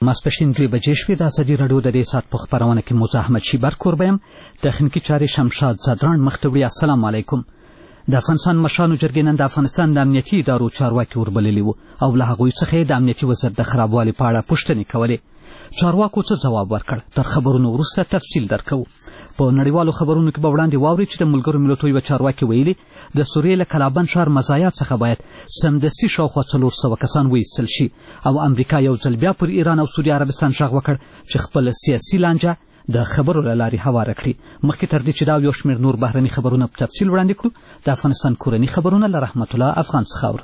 ماسپښین 2 بجې شوې. د ازادي راډیو د دې ساعت په خپرونه کې موزه احمد شیبر کوربه یم. تخنیکي چارې شمشاد زادران مخ ته وړي. السلام علیکم. د افغانستان مشرانو جرګې نن د افغانستان د امنیتي ادارو چارواکي وربللي وو او له هغوی څخه یې د امنیتي وضعیت د خرابوالي په اړه پوښتنې کولې. چارواکو څه ځواب ورکړ؟ تر خبرونو وروسته تفصیل درکوو. په نړیوالو خبرونو کې به وړاندې واورئ چې د ملګرو ملتونو یوه چارواکي ویلي د سوریې له کلابند ښار مزایات څخه باید سمدستي شاوخوا 400 کسان وایستل شي او امریکا یو ځل بیا پر ایران او سعودي عربستان غږ وکړ چې خپل سیاسي لانجه د خبرو له لارې هواره کړي. مخکې تر دې چې دا یو شمېر نور بهرني خبرونه په تفصیل وړاندې کړو، د افغانستان کورني خبرونه له رحمت الله افغان څخه اورو.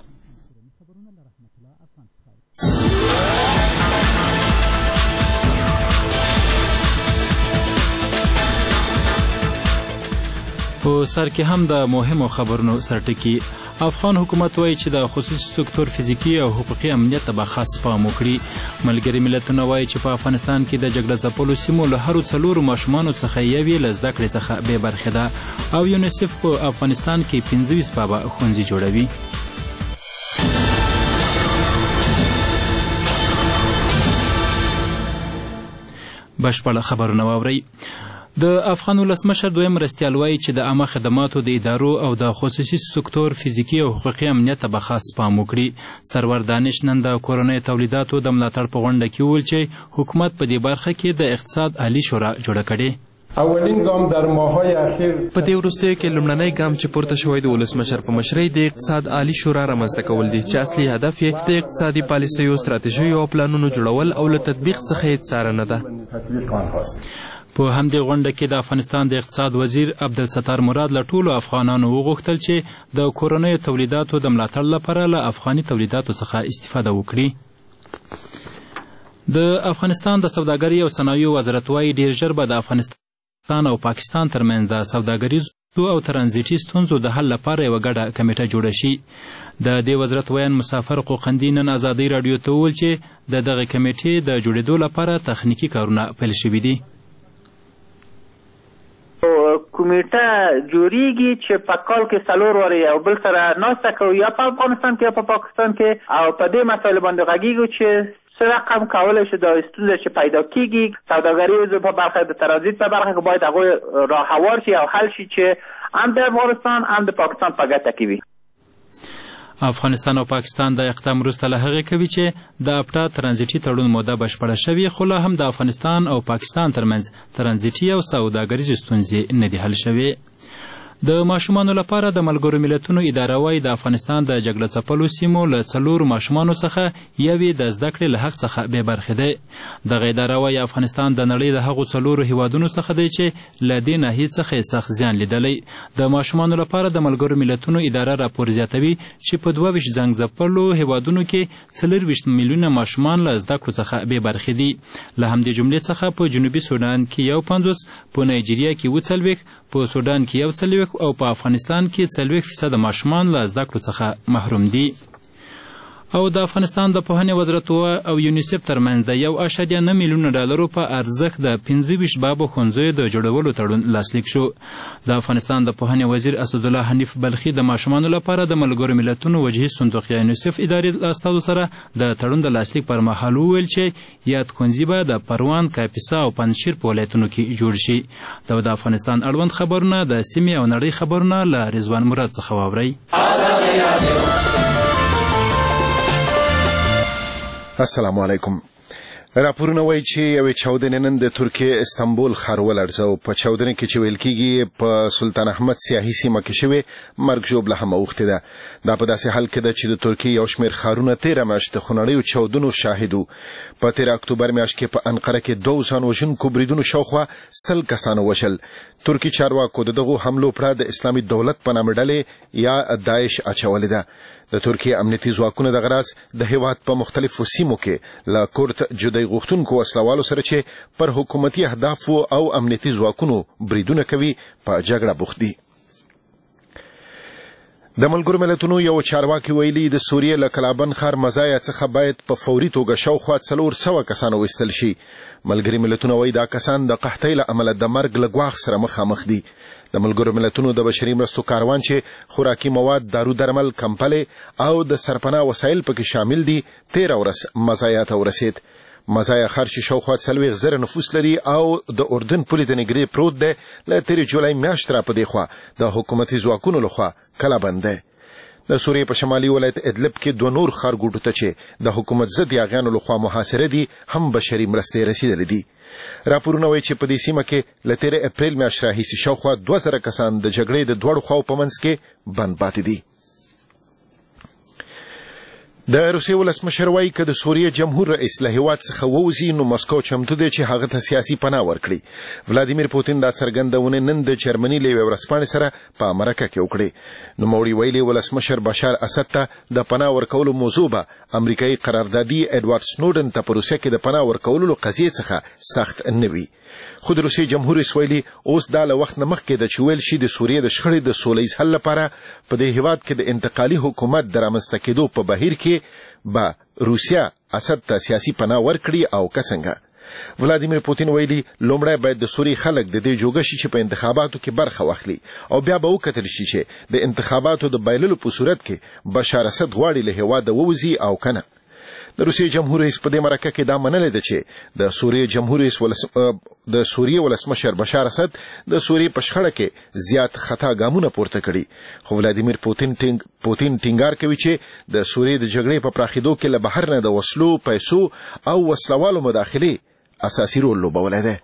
په سر کې هم د مهمو خبرونو سرټکي. افغان حکومت وایي چې د خصوصي سکتور فزیکي او حقوقي امنیت ته به خاص پام وکړي. ملګري ملتونه وایي چې په افغانستان کې د جګړه ځپلو سیمو له هرو 4 ماشومانو څخه یوې له زده کړې څخه بې برخې ده او یونیسف په افغانستان کې 25 بابا ښوونځي جوړوي. بشپړ خبرونه واورئ. د افغان ولسمشر دویم مرستیال وایي چې د عامه خدماتو د ادارو او د خصوصي سکتور فزیکي او حقوقي امنیت ته به خاص پام وکړي. سرور دانش نن د کورنیو تولیداتو د ملاتړ په غونډه کې وویل چې حکومت په دې برخه کې د اقتصاد عالی شورا جوړه کړې. اولین ګام در ماه‌های اخیر په دې وروستیو کې لومړنی ګام چې پورته شوی د ولسمشر په مشرۍ د اقتصاد عالی شورا رامنځته کول دي چې اصلي هدف یې د اقتصادي پالیسیو، ستراتیژیو او پلانونو جوړول او له تطبیق څخه یې څارنه ده. په همدې غونډه کې د افغانستان د اقتصاد وزیر عبدالستار مراد له ټولو افغانانو وغوښتل چې د کورنیو تولیداتو د ملاتړ لپاره له افغاني تولیداتو څخه استفاده وکړي. د افغانستان د سوداګرۍ او صنایعو وزارت وایي ډېر ژر به د افغانستان او پاکستان ترمنځ د سوداګریزو او ترانزیټي ستونزو د حل لپاره یوه ګډه کمیټه جوړه شي. د دې وزارت ویان مسافر قوقندي نن ازادۍ راډیو ته وویل چې د دغه کمیټې د جوړېدو لپاره تخنیکي کارونه پیل شوي دي. کمیټه جوړیږي چې په کال کې 4 واره یو بل سره ناسته کوي، یا په افغانستان کې یا په پاکستان کې، او په دې مسایلو باندې غږیږي چې څه رقم کولی شي د ستونزې چې پیدا کیږي سوداګریزو په برخه د ترانزیت په برخه کې باید هغوی راه هوار شي او حل شي چې هم د افغانستان هم د پاکستان په ګټه کې وي. افغانستان او پاکستان د اقدام وروسته له هغې کوي چې د اپټا ترانزیټي تړون موده بشپړه شوې، خو لا هم د افغانستان او پاکستان ترمنځ ترانزیټي او سوداګریزې ستونزې نه دي حل شوې. د ماشومانو لپاره د ملګرو ملتونو اداره وایي د افغانستان د جګړه ځپلو سیمو له 4 ماشومانو څخه یوې د زده کړې له حق څخه بې برخې دی. دغه اداره وایي افغانستان د نړۍ د هغو 4 هیوادونو څخه دی چې له دې ناحیې څخه یې سخت زیان لیدلی. د ماشومانو لپاره د ملګرو ملتونو اداره راپور زیاتوي چې په 22 جنګ ځپلو هیوادونو کې 24 میلیونه ماشومان له زده کړو څخه بې برخې دي. له همدې جملې څخه په جنوبي سودان کې 51، په نایجیریا کې 40، په سودان کې 40 او په افغانستان کې 40% ماشومان له زده کړو څخه محروم دي. او د افغانستان د پوهنې وزارت او یونیسف ترمنځ د 1.9 میلیونه ډالرو په ارزښت د 25 بابو ښوونځیو د جوړولو تړون لاسلیک شو. د افغانستان د پوهنې وزیر اسدالله حنیف بلخي د ماشومانو لپاره د ملګرو ملتونو وجهي صندوق یا یونیسف ادارې له استازو سره د تړون د لاسلیک پر مهال وویل چې یاد ښوونځي به د پروان، کاپیسا او پنجشیر په ولایتونو کې جوړ شي. د افغانستان اړوند خبرونه د سیمې او نړۍ خبرونه له رضوان مراد څخه واورئ. السلام علیکم. راپورونه وایي چې یوې چاودنې نن د ترکیې استانبول ښار ولړزاو. په چاودنې کې چې ویل کېږي په سلطان احمد سیاهي سیمه کې شوې، مرګ ژوبله هم اوښتې ده. دا په داسې حال کې ده چې د ترکیې یو شمېر ښارونه 13 میاشت د خونړیو چاودنو شاهد وو. په 13 اکتوبر میاشت کې په انقره کې 2 ځان وژونکو بریدونو شاوخوا 100 کسانو وژل. ترکی چارواکو د دغو حملو پړه د اسلامي دولت په نامه ډلې یا داعش اچولې ده. د ترکیې امنیتي ځواکونه دغه راز د هیواد په مختلفو سیمو کې له کورت جدای غوښتونکو وسلوالو سره چې پر حکومتي اهدافو او امنیتي ځواکونو بریدونه کوي په جګړه بوخت دي. د ملګرو ملتونو یو چارواکي ویلي د سوریې له کلابند ښار مزایات څخه باید په فوري توګه شاوخوا 400 کسان وایستل شي. ملګري ملتونه وایي دا کسان د قحطۍ له امله د مرګ له ګواښ سره مخامخ دي. د ملګرو ملتونو د بشري مرستو کاروان چې خوراکي مواد، دارو درمل، کمپلې او د سرپناه وسایل پکې شامل دي 13 ورځ مزایات ورسید. مزایا ښار چې شاوخوا 40,000 نفوس لري او د اردن پولې د نږدې پروت دی، له تېرې جولای میاشتې را په دې خوا د حکومتي ځواکونو لخوا کلابند دی. د سوریې په شمالي ولایت ادلب کې 2 نور ښارګوټو ته چې د حکومت ضد یاغیانو لخوا محاصره دي هم بشري مرستې رسیدلې دي. راپورونه وایي چې په دې سیمه کې له 13 اپریل میاشتې راهیسې شاوخوا 2000 کسان د جګړې د دواړو خواو په منځ کې بند پاتې دي. د روسیې ولسمشر وایي که د سوریې جمهور رئیس له هیواد څخه ووځي نو مسکو چمتو دی چې هغه ته سیاسي پناه ورکړي. ولادیمیر پوتین دا څرګندونه نن د جرمني له یوې ورځپاڼې سره په امریکا کې وکړې. نوموړي ویلي ولسمشر بشار اسد ته د پناه ورکولو موضوع به امریکایي قراردادي ایډوارډ سنوډن ته په روسیه کې د پناه ورکولو قضیې څخه سخت نه وي. خو د روسیې جمهور رئیس ویلي اوس دا له وخت نه مخکې د چې ویل شي د سوریې د شخړې د سولیز حل لپاره په دې هیواد کې د انتقالي حکومت د رامنځته کېدو په بهیر کې به روسیه اسد ته سیاسي پناه ورکړي او که څنګه. ولادیمیر پوتین ویلي لومړی باید د سوریې خلک د دې جوګه شي چې په انتخاباتو کې برخه واخلي او بیا به وکتل شي چې د انتخاباتو د بایللو په صورت کې بشار اسد غواړي له هیواده ووځي او که نه. د روسیې جمهور رئیس په دې مرکه کې دا منلې ده چې د سوریې جمهور رئیس د سوریې ولسمشر بشار اسد د سوریې په شخړه کې زیات خطا ګامونه پورته کړي. خو ولادیمیر پوتین ټینګار کوي چې د سوریې د جګړې په پراخېدو کې له بهر نه د وسلو، پیسو او وسلوالو مداخلې اساسي رول لوبولی دی.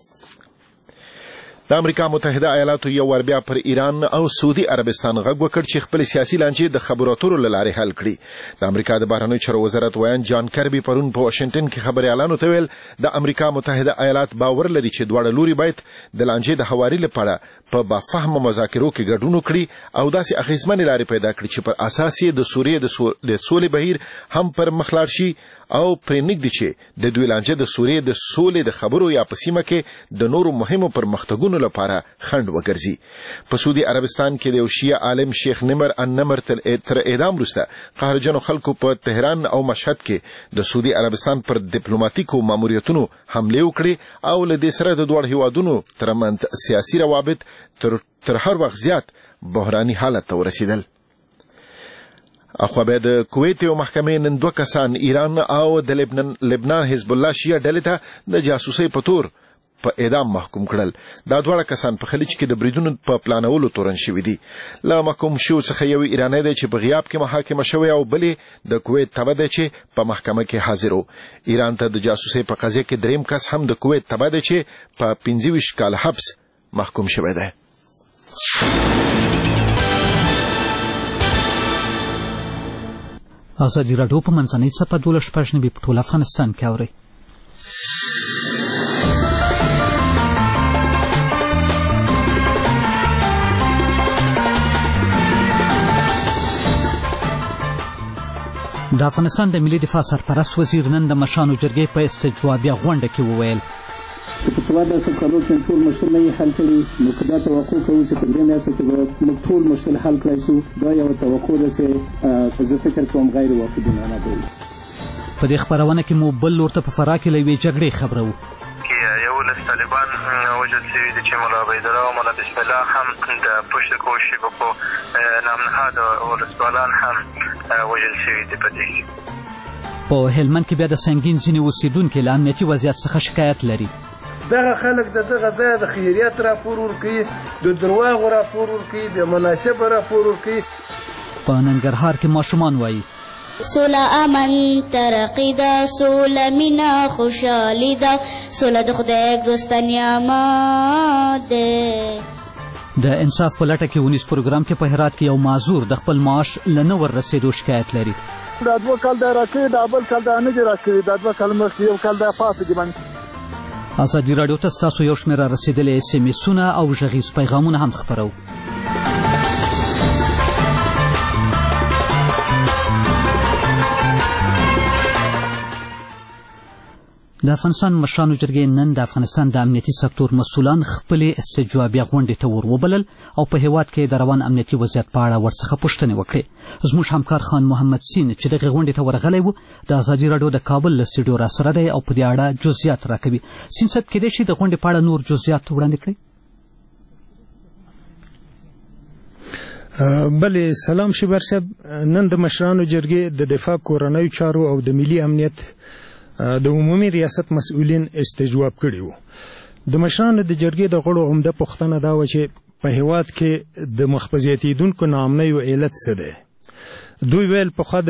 د امریکا متحده ایالاتو یو ور بیا پر ایران او سعودي عربستان غږ وکړ چې خپل سیاسي لانجې د خبرو اترو له لارې حل کړي. د امریکا د بهرنیو چارو وزارت ویان جان کربي پرون په واشنګټن کې خبريالانو ته ویل د امریکا متحده ایالات باور لري چې دواړه لوري باید د لانجې د هواري لپاره په بافهمه مذاکرو کې ګډون وکړي او داسې اغیزمنې لارې پیدا کړي چې پر اساس یې د سوریې د سولې بهیر هم پر مخ لاړ شي او پرې نږدې چې د دوی لانجه د سوریې د سولې د خبرو یا په سیمه کې د نورو مهمو پرمختګونو لپاره خنډ وګرځي. په سعودي عربستان کې د یو شیعه عالم شیخ نمر النمر تر اعدام وروسته قهرجنو خلکو په تهران او مشهد کې د سعودي عربستان پر ډیپلوماټیکو ماموریتونو حمله وکړي او له دې سره د دوه هیوادونو ترمنځ سیاسي روابط تر هر وخت زیات بحراني حالت ته ورسېدل. اخو به د کویت یو محکمې نن 2 کسان ایران او د لبنان حزب الله شیعه ډلې ته د جاسوسۍ په تور په اعدام محکوم کړل. دا 2 کسان په خلیج کې د بریدونو په پلانولو تورن شوي دي. له محکوم شو څخه یو ایرانی دی چې په غیاب کې محاکمه شوی او بلې د کویت تبع دی چې په محکمه کې حاضر و. ایران ته د جاسوسۍ په قضیه کې دریم کس هم د کویت تبع دی چې په 25 کال حبس محکوم شوی دی. ازادي راډیو په منځنۍ څپه 12 په ټول افغانستان کې اوري. د افغانستان د ملي دفاع سرپرست وزیر نن د مشرانو جرګې په استجوابیه غونډه کې وویل په څوارلسو کالو کې ټول مشکل نه یې حل کړي، نو که دا توقع کوو چې په 3 میاشتو کې به موږ ټول مشکل حل کړی شو، دا یو توقع ده چې زه فکر کوم غیر واقعبینانه ده. په دې خپرونه کې مو بل لور ته په فراه کې له یوې جګړې خبره وو. یولس طالبان وجود شوي دي چې ملا عبیدالله او ملا بسم الله هم د پشت کوشي په نامنهاد ولسوالان هم وجود شوي دي. په دې په هلمند کې بیا د سنګین ځینې اوسېدونکي له امنیتي وضعیت څخه شکایت لري. دغه خلک د دغه ځای د خیریت راپور ورکوي، د درواغو راپور ورکوي، بې مناسبه راپور ورکوي. په ننګرهار کې ماشومان وایي سوله امن ترقی ده، سوله مینا خوشحالي ده، سوله د خدای ګرسته نعمت ده. د انصاف په لټه کې ونیس پروګرام کې په هرات کې یو معذور د خپل معاش له نه ور رسېدو شکایت لري. دا 2 کال دا راکړي، دا بل کال دا نه دي راکړي، دا 2 کال مخکې یو کال دا پاتې دي. ازادي راډیو ته ستاسو یو شمېره رسېدلي SMS-ونه او غږیز پیغامونه هم خپرو. د افغانستان مشرانو جرګې نن د افغانستان د امنیتي سکتور مسؤلان خپلې استجوابیه غونډې ته ور وبلل او په هیواد کې د روان امنیتي وضعیت په اړه ورڅخه پوښتنې وکړې. زموږ همکار خان محمد سین چې دغې غونډې ته ورغلی و د ازادي راډیو د کابل له سټوډیو راسره دی او په دې اړه جزئیات راکوي. سین صاحب کېدای شي د غونډې په اړه نور جزئیات وړاندې کړئ؟ بله، سلام شبر صاحب. نن د مشرانو جرګې د دفاع کورنیو چارو او د ملي امنیت د عمومي ریاست مسؤلین استجواب کړي وو. د مشرانو د جرګې د غړو عمده پوښتنه دا وه چې په هیواد کې د مخبزیاتیدونکو ناامنیو علت څه دی. دوی ویل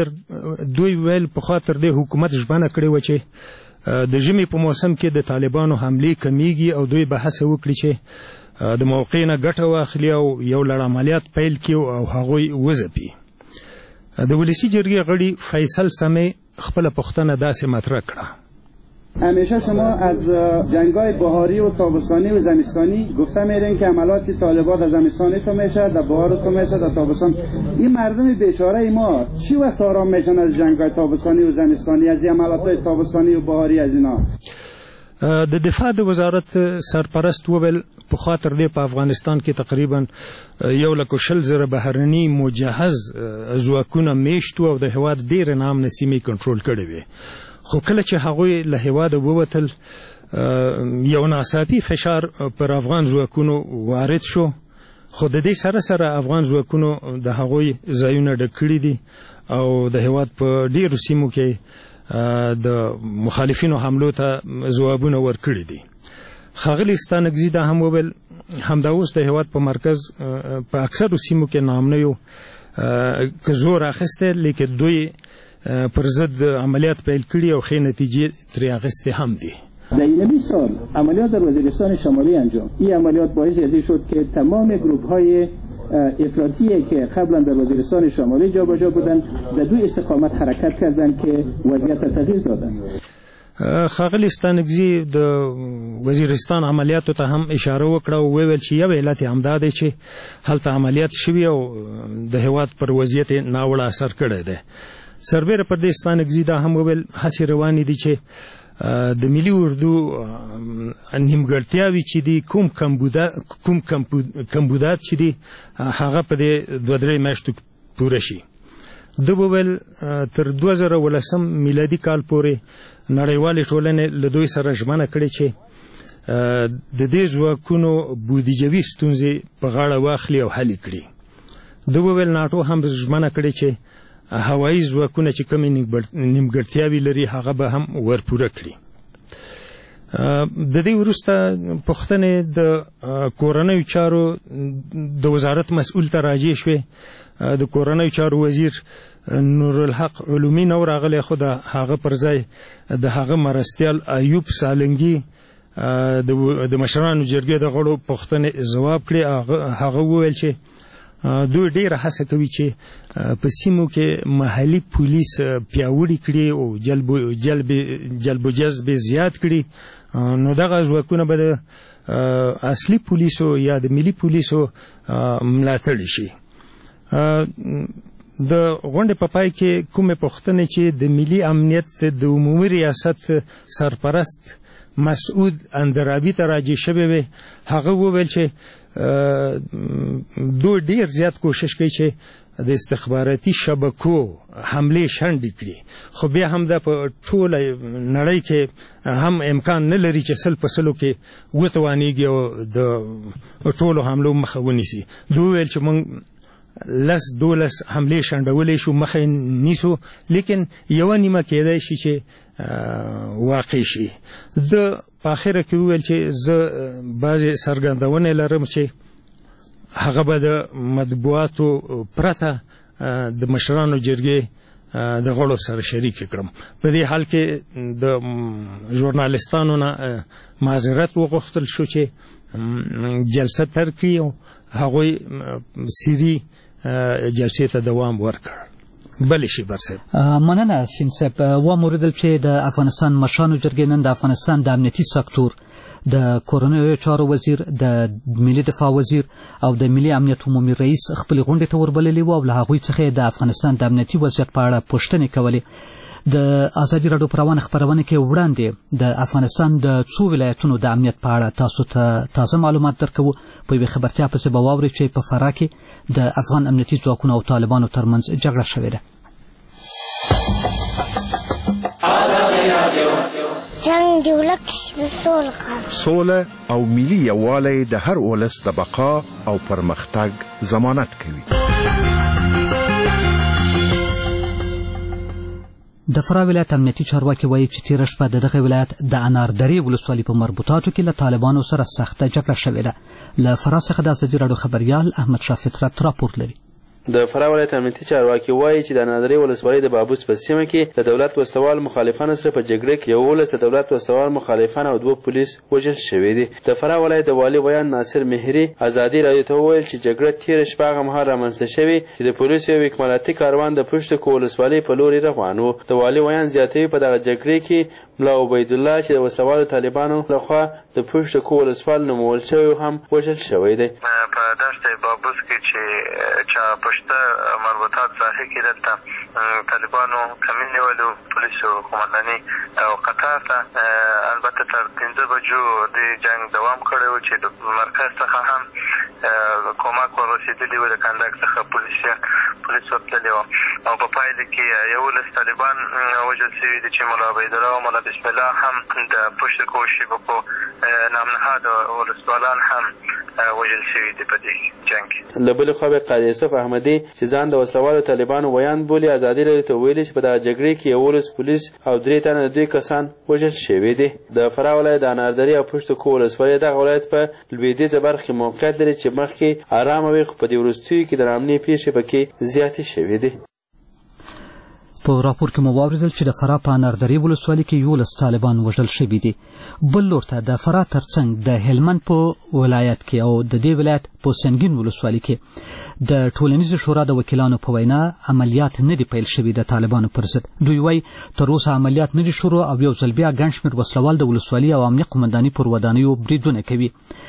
پخوا تر دې حکومت ژمنه کړې وه چې د ژمي په موسم کې د طالبانو حملې کمیږي او دوی به هڅه وکړي چې د موقع نه ګټه واخلي او یو لړ عملیات پیل کړي او هغوی وځپي. د ولسی جرګې غړي فیصل سمی خپل پوښتنه داسې مطرح کړه. همیشه شما از جنگ‌های بهاری و تابستانی و زمستانی گفته میرین که عملات طالبان در زمستانی تو میشه، در بهار تو میشه، در تابستان. این مردم بیچاره ما چی وقت آرام میشن از جنگ‌های تابستانی و زمستانی، از عملات تابستانی و بهاری از اینا؟ د دفاع د وزارت سرپرست وویل په خاطر دې په افغانستان کې تقریبا 1,000,000 بهرني مجهز ځواکونه میشتو او د هیواد ډېرې نامنه سیمې کنټرول کړې وې. خو کله چې هغوی له هیواده ووتل یو ناڅاپي فشار پر افغان ځواکونو وارد شو، خو د دې سره سره افغان ځواکونو د هغوی ځایونه ډک کړي دي او د هیواد په ډېرو سیمو کې د مخالفینو حملو ته ځوابونه ورکړي دي. ښاغلي ستانکزي دا هم وویل همدا اوس د هیواد په مرکز په اکثرو سیمو کې ناامنیو که زور اخیستی، لیکن دوی پر ضد عملیات پیل کړي او ښې نتیجې ترې اخیستې هم دي. در این 20 سال عملیات در وزیرستان شمالی انجام، این عملیات باعث شد که تمام گروه‌های افراطی که قبلا در وزیرستان شمالی جابجا بودند در دو استقامت حرکت کردند که وضعیت تغییر دادند. ښاغلي ستانکزي د وزیرستان عملیاتو ته هم اشاره وکړه او وویل چې یو علت یې همدا دی چې هلته عملیات شوي او د هیواد پر وضعیت ناوړه اثر کړی دی. سربیره پر دې ستانکزي دا هم وویل هڅې روانې دي چې د ملي اردو نیمګړتیاوې چې دي کوم کمبودات چې دي هغه په دې 2-3 میاشتو پوره شي. ده وویل تر 2019 میلادي کال پورې نړیوالې ټولنې له دوی سره ژمنه کړې چې د دې ځواکونو بودیجوي ستونزې په غاړه واخلي او حل کړي. ده وویل ناټو هم ژمنه کړې چې هوایي ځواکونه چې کومې نیمګړتیاوې لري هغه به هم ورپوره کړي. د دې وروسته پوښتنې د کورنیو چارو د وزارت مسؤل ته راجع شوې. د کورنیو چارو وزیر نورالحق علومي نو راغلی، خو د هغه پر ځای د هغه مرستیال ایوب سالنګي د مشرانو جرګې د غړو پوښتنې ځواب کړي. هغه وویل چې دوی ډېره هڅه کوي چې په سیمو کې محلي پولیس پیاوړي کړي او جلب و جذب زیات کړي، نو دغه ځواکونه به د اصلي پولیسو یا د ملي پولیسو ملاتړ شي. د غونډې په پای کې کومې پوښتنې چې د ملي امنیت د عمومي ریاست سرپرست مسعود اندرابي ته راجع شوې وې، هغه وویل چې دوی ډېر زیات کوشش کوي چې د استخباراتي شبکو حملې شنډې کړي، خو بیا هم دا په ټوله نړۍ کې هم امکان نه لري چې 100% کې وتوانېږي او د ټولو حملو مخه ونیسي. دوی ویل چې موږ 10-12 حملې شنډولې شو، مخه نیسو، لیکن یوه نیمه کېدای شي چې واقع شي. د په اخره کې وویل چې زه بعضې څرګندونې لرم چې هغه به د مطبوعاتو پرته د مشرانو جرګې د غړو سره شریک کړم. په دې حال کې د ژورنالستانو نه معذرت وغوښتل شو چې جلسه ترک کړي او هغوی سیري جلسې ته دوام ورکړ. بلې شي برصاحب. مننه سین صاحب. واوریدل چې د افغانستان مشرانو جرګې نن د افغانستان د امنیتي سکتور د کورنیو چارو وزیر، د ملي دفاع وزیر او د ملي امنیت عمومي رئیس خپل غونډې ته وربللي و او له هغوی څخه د افغانستان د امنیتي وضعیت په اړه پوښتنې کولې. د ازادي راډیو په روانه خپرونه کې وړاندې د افغانستان د څو ولایتونو د امنیت په اړه تاسو ته تازه معلومات درکوو. په یوې خبرتیا پسې به واورئ چې په فراه کې د افغان امنیتي ځواکونو او طالبانو ترمنځ جګړه شوې ده. جنگ ولک سوله او ملي یووالی د هر ولس د بقا او پرمختګ ضمانت کوي. د فراه ولایت امنیتي چارواکي وایي چې تېره شپه د دغه ولایت د اناردرې ولسوالۍ په مربوطاتو کې له طالبانو سره سخته جګړه شوې ده. له فراه څخه د ازادي راډیو خبریال احمدشاه فطرت راپور لري. د فراه ولایت امنیتي چارواکي وایي چې د اناردرې ولسوالۍ د بابوس په سیمه کې د دولت وسلوال مخالفانو سره په جګړه کې 11 د دولت وسلوال مخالفان او 2 پولیس وژل شوي دي. د فراه ولایت د والي ویان ناصر مهري ازادي راډیو ته وویل چې جګړه تېره شپه هغه مهال رامنځته شوې چې د پولیسو یو اکمالاتي کاروان د پشت کو ولسوالۍ په لوري روان و. د والي ویان زیاتوي په دغه جګړې کې ملا عبیدالله چې د وسلوالو طالبانو لخوا د پشت کو ولسوال نومول شوی هم وژل شوی دی. په دشت بابوس کې چې پشته مربوطات ظاهر کې دلته طالبانو کمین نیولو پولیسو قومنداني او قطار ته البته تر 15 بجو د جنگ دوام کړی و چې د مرکز څخه هم کومک ورسېدلي و د کندک څخه پولیس ورتللي وو او په پایله کې 11 طالبان وژل شوي دي چې ملا عبیدالله او ملا بسم الله هم د پشت کو شبکو نامنهاد ولسوالان هم وژل شوي دي په دې جنګ کې. له بلې خوا به قاضي یوسف احمدي چې ځان د وسلوالو طالبانو ویان بولي ازادي راډیو ته ویلي چې په دغه جګړې کې 11 پولیس او 3 تنه د دوی کسان وژل شوي دي. د فراه ولایت د اناردرې او پشت کو ولسوالۍ دغه ولایت په لویدیځه برخه کې موقعیت لري چې مخکې ارامه وي خو په دې وروستیو کې د ناامنۍ پیښې پکې زیاتې شوې دي. په راپور کې مو واورېدل چې د فراه په اناردرې ولسوالۍ کې 11 طالبان وژل شوي دي. بل لور ته د فراه ترڅنګ د هلمند په ولایت کې او د دې ولایت په سنګین ولسوالۍ کې د ټولنیزې شورا د وکیلانو په وینا عملیات نه دي پیل شوي د طالبانو پر ضد. دوی وایي تر اوسه عملیات نه دي شروع او یو ځل بیا ګڼ شمېر وسلوال د ولسوالۍ او امنیه قومندانۍ پر ودانیو بریدونه کوي.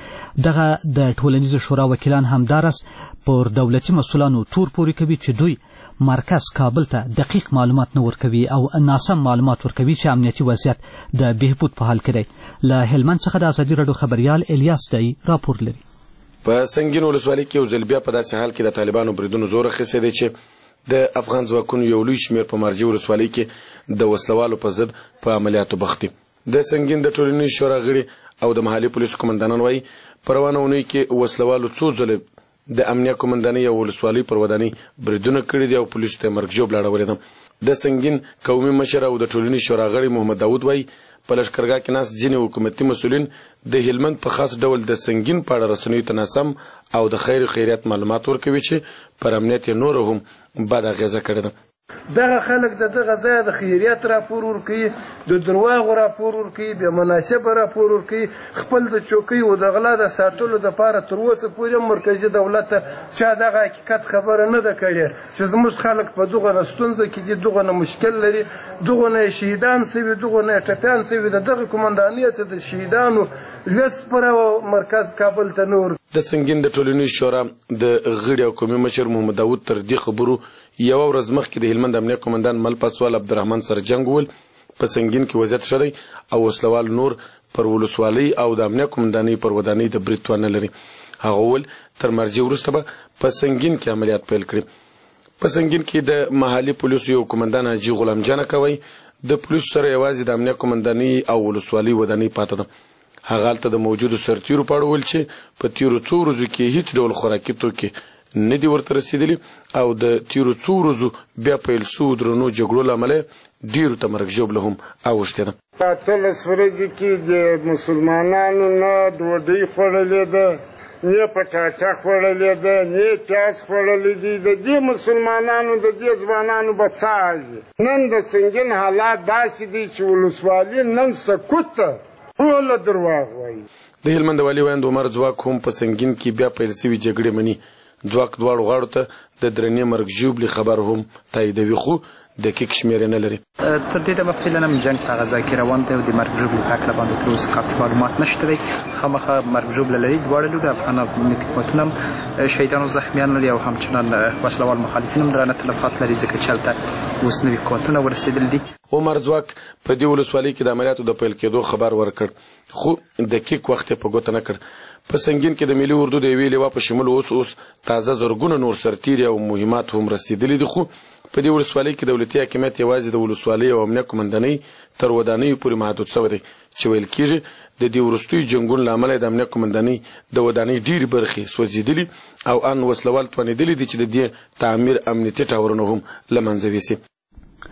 دغه د ټولنیزې شورا وکیلان همدارس پر دولتي مسؤلانو تور پورې کوي چې دوی مرکز کابل ته دقیق معلومات نه ورکوي او ناسم معلومات ورکوي چې امنیتي وضعیت د بهبود په حال کې دی. له هلمند څخه د ازادي راډیو خبریال الیاس دی راپور لري. په سنگین ولسوالۍ کې یو ځل بیا په داسې حال کې د طالبانو بریدونو زور اخیستی دی چې د افغان ځواکونو یو لوی شمېر په مرجع ولسوالۍ کې د وسلوالو په ضد په عملیاتو بخت دي. د سنگین د ټولنیزې شورا غړي او د محلي پولیسو قومندانان وایي په روانه اونۍ کې وسلوالو څو ځله د امنیه قومندانۍ او ولسوالۍ پر ودانۍ بریدونه کړي دي او پولیسو ته مرګ ژوبله اړولې ده. د سنگین قومي مشر او د ټولنیزې شورا غړي محمد داود وایي په لښکرګاه کې ناست ځینې حکومتي مسؤلین د هلمند په خاص ډول د سنگین په اړه رسنیو ته ناسم او د خیریت معلومات ورکوي چې پر امنیت یې نور هم بد اغېزه کړې ده. دغه خلک د دغه ځای د خیریت راپور ورکوي، د درواغو راپور ورکوي، بې مناسبه راپور ورکوي، خپل د چوکۍ او د غلا د ساتلو دپاره تر اوسه پورې مرکزي دولت ته چا دغه حقیقت خبره نه ده کړې چې زموږ خلک په دغه ستونزه کې دي، دغه مشکل لري، دغه نه شهیدان سوي، دغه نه ټپیان سوي. د دغه قومندانۍ څخه د شهیدانو لیست پر مرکز کابل ته نه ورکوي. د سنگین د ټولنیزې شورا د غړي او قومي مشر محمد داود تر دې خبرو یو ورځ مخکې د هلمند امنیه قومندان مل پاسوال عبدالرحمن سره جنګ وول. په سنگین کې وضعیت ښه دی او وسلوال نور پر ولسوالۍ او د امنیه قومندانۍ پر ودانۍ د برید توان نه لري. هغه وویل تر مرجع وروسته به په سنگین کې عملیات پیل کړي. په سنگین کې د محلي پولیسو یو قومندان حاجي غلام جان کوي د پولیسو سره یوازې د امنیه قومندانۍ او ولسوالۍ ودانۍ پاته ده. هغه هلته د موجودو سرتیرو په اړه وویل چې په تېرو څو ورځو کې هیڅ ډول خوراکي توکي نه دي ورته رسېدلي او د تېرو څو ورځو بیا پیل سوو درنو جګړو له امله ډېرو ته مرګ ژوبله هم اوښتې ده. په 18 ورځې کې د مسلمانانو نه ډوډۍ خوړلې ده، نه پټاټه خوړلې ده، نه پیاز خوړلی دي. د دې مسلمانانو د دې ځوانانو به څه حال وي؟ نن د سنګین حالات داسې دي چې ولسوالي نن سکوته ټوله درواغ وایي. د هلمند والي ویاند عمر ځواک هم په سنگین کې بیا پیل سوي جګړې مني. ځواک دواړو غاړو ته د درنې مرګ ژوبلې خبر هم تاییدوي خو دقیق شمېر نه لري. تر دې دمه فعلا جنګ په هغه ځای کې روان دی او د مرګ ژوبلې په هکله باندې تر اوسه کافي معلومات نشته دی. خامخا مرګ ژوبله لري دواړه لوري. افغان امنیتي قوتونه هم شهیدان او زخمیان لري او همچنان وسلوال مخالفین هم درانه تلفات لري ځکه چې هلته اوس نوي قوتونه ورسېدل دي. عمر ځواک په دې ولسوالۍ کې د عملیاتو د پیل کېدو خبر ورکړ خو دقیق وخت یې په ګوته نه کړ. په سنگین کې د ملي اردو د یوې لوا په شمول اوس تازه زرګونه نور سرتیري او مهمات هم رسېدلي دي. خو په دې ولسوالۍ کې دولتي حاکمیت یوازې د ولسوالۍ او امنیه قومندانۍ تر ودانیو پورې محدود شوی دی چې ویل کېږي د دې وروستیو جنګونو له امله د امنیه قومندانۍ د ودانۍ ډېرې برخې سوځېدلي او ان وسلوال توانېدلي دي چې د دې تعمیر امنیتي ټاورونه هم له منځه یوسي.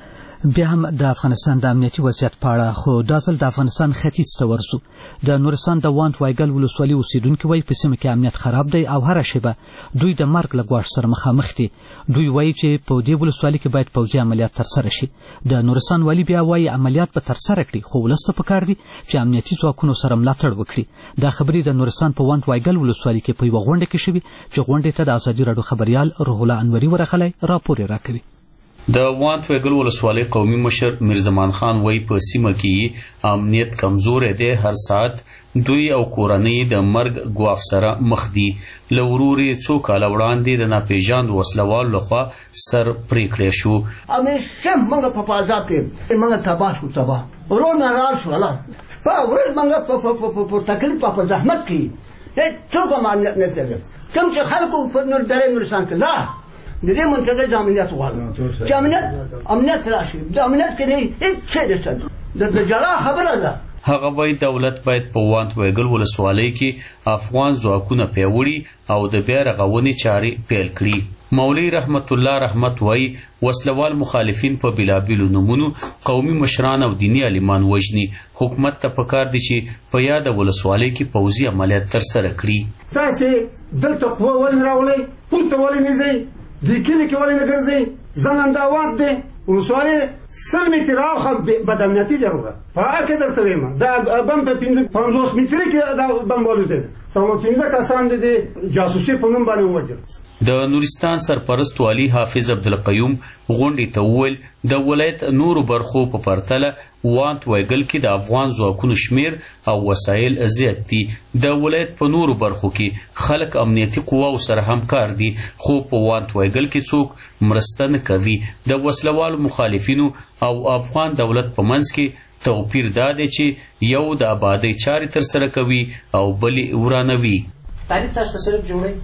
بیا هم د افغانستان د امنیتي وضعیت په اړه، خو دا ځل د افغانستان ختیځ ته ورسو. د نورستان د وانت وایګل ولسوالي اوسیدونکي وایي په سیمه کې امنیت خراب دی او هره شیبه دوی د مرګ له ګواښ سره مخامخ دي. دوی وایي چې په دې ولسوالي کې باید پوځي عملیات ترسره شي. د نورستان والي بیا وایي عملیات به ترسره کړي، خو ولس ته پکار دي چې امنیتي ځواکونو سره ملاتړ وکړي. دا خبرې د نورستان په وانت وایګل ولسوالي کې په یوه غونډه کې شوي چې غونډې ته د ازادي راډیو خبریال روح الله انوري ورغلی راپور یې راکوي. د وانت وایګل ولسوالۍ قومي مشر میرزمان خان وایي په سیمه کې امنیت کمزوری دی. هر ساعت دوی او کورنۍ د مرګ ګواښ سره مخ دي. له ورور یې څو کاله وړاندې د ناپېژاندو وسلوالو لخوا سر پرې کړی شو. همیشه موږ په فضا کې موږ تباه شو، تباه ورور نه لاړ شو. په ورځ موږ په تکلیف په زحمت کې څوک امنیت نه لري. کوم چې خلکو په نورستان کې لا د دې منطقې د امنیت غواړي چې امنیت راشي. د امنیت کې هیڅ شی نشته، د جلا خبره ده. هغه وایي دولت باید په وانت وایګل ولسوالۍ کې افغان ځواکونه پیاوړي او د بیا رغونې چارې پیل کړي. مولوي رحمت الله رحمت وایي وسلوال مخالفین په بېلابېلو نومونو قومي مشران او دیني عالمان وژني. حکومت ته پکار دي چې په یاده ولسوالۍ کې پوځي عملیات ترسره کړي. تاسې دلته قوه ولې راولئ؟ پورته ولې نه ځئ؟ دې کلي کې ولې نه ګرځئ؟ زنګنداوات دی ولسوالۍ 100 متره راوخه بد امنیتي جوړه. په هغه کې درته وایم دا بم په 50 متره کې دا بم والوځېد. 15 کسان د جاسوسي په نوم باندې ووژل. د نورستان سرپرست والي حافظ عبدالقیوم غونډې ته وویل د ولایت نورو برخو په پرتله وانت وایګل کې د افغان ځواکونو شمیر او وسایل زیات دي. د ولایت په نورو برخو کې خلک امنیتي قواو سره همکار دي، خو په وانت وایګل کې څوک مرسته نه کوي. د وسلوالو مخالفینو او افغان دولت په منځ کې توپیر دا دی چې یو د آبادۍ چارې ترسره کوي او بلې ورانوي. طالب تاسو ته سړک جوړوي؟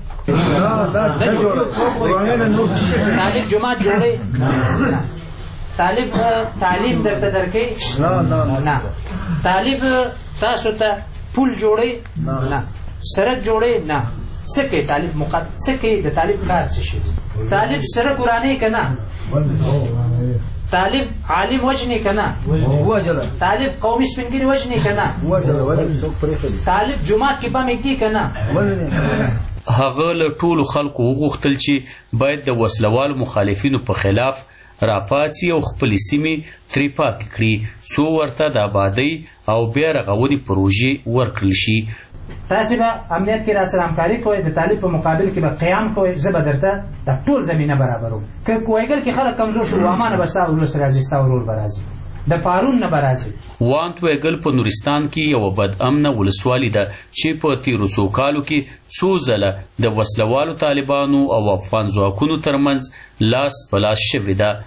طالب جومات جوړوي؟ طالب تعلیم درته درکوي؟ نه. طالب تاسو ته پل جوړوي؟ نه. سړک جوړوي؟ نه. څه کوي طالب؟ څه کوي د طالب کار څه شي؟ طالب سړک ورانوي که نه؟ طالب عالم وجنی کنا؟ طالب قومي سپینګری وجنی کنا؟ طالب جماعت کې بم اګدي کنا؟ هغه له ټولو خلکو وغوښتل چې باید د وسلوالو مخالفینو په خلاف راپاڅي او خپلې سیمې ترې پاکې کړي څو ورته د آبادۍ او بیا رغونې پروژې ورکړل شي. تاسې به امنیت کې راسره همکاري کوئ، د طالب په مقابل کې به قیام کوئ، زه به درته د ټول زمینه برابروم. که کوایګل کې خلک کمزور شو وامانه به ستا ولس راځي، ستا ورور به راځي، د پارون نه به راځي. وانت وایګل په نورستان کې یوه بد امنه ولسوالي ده چې په تېرو څو کالو کې څو ځله د وسلوالو طالبانو او افغان ځواکونو ترمنځ لاس په لاس شوې ده.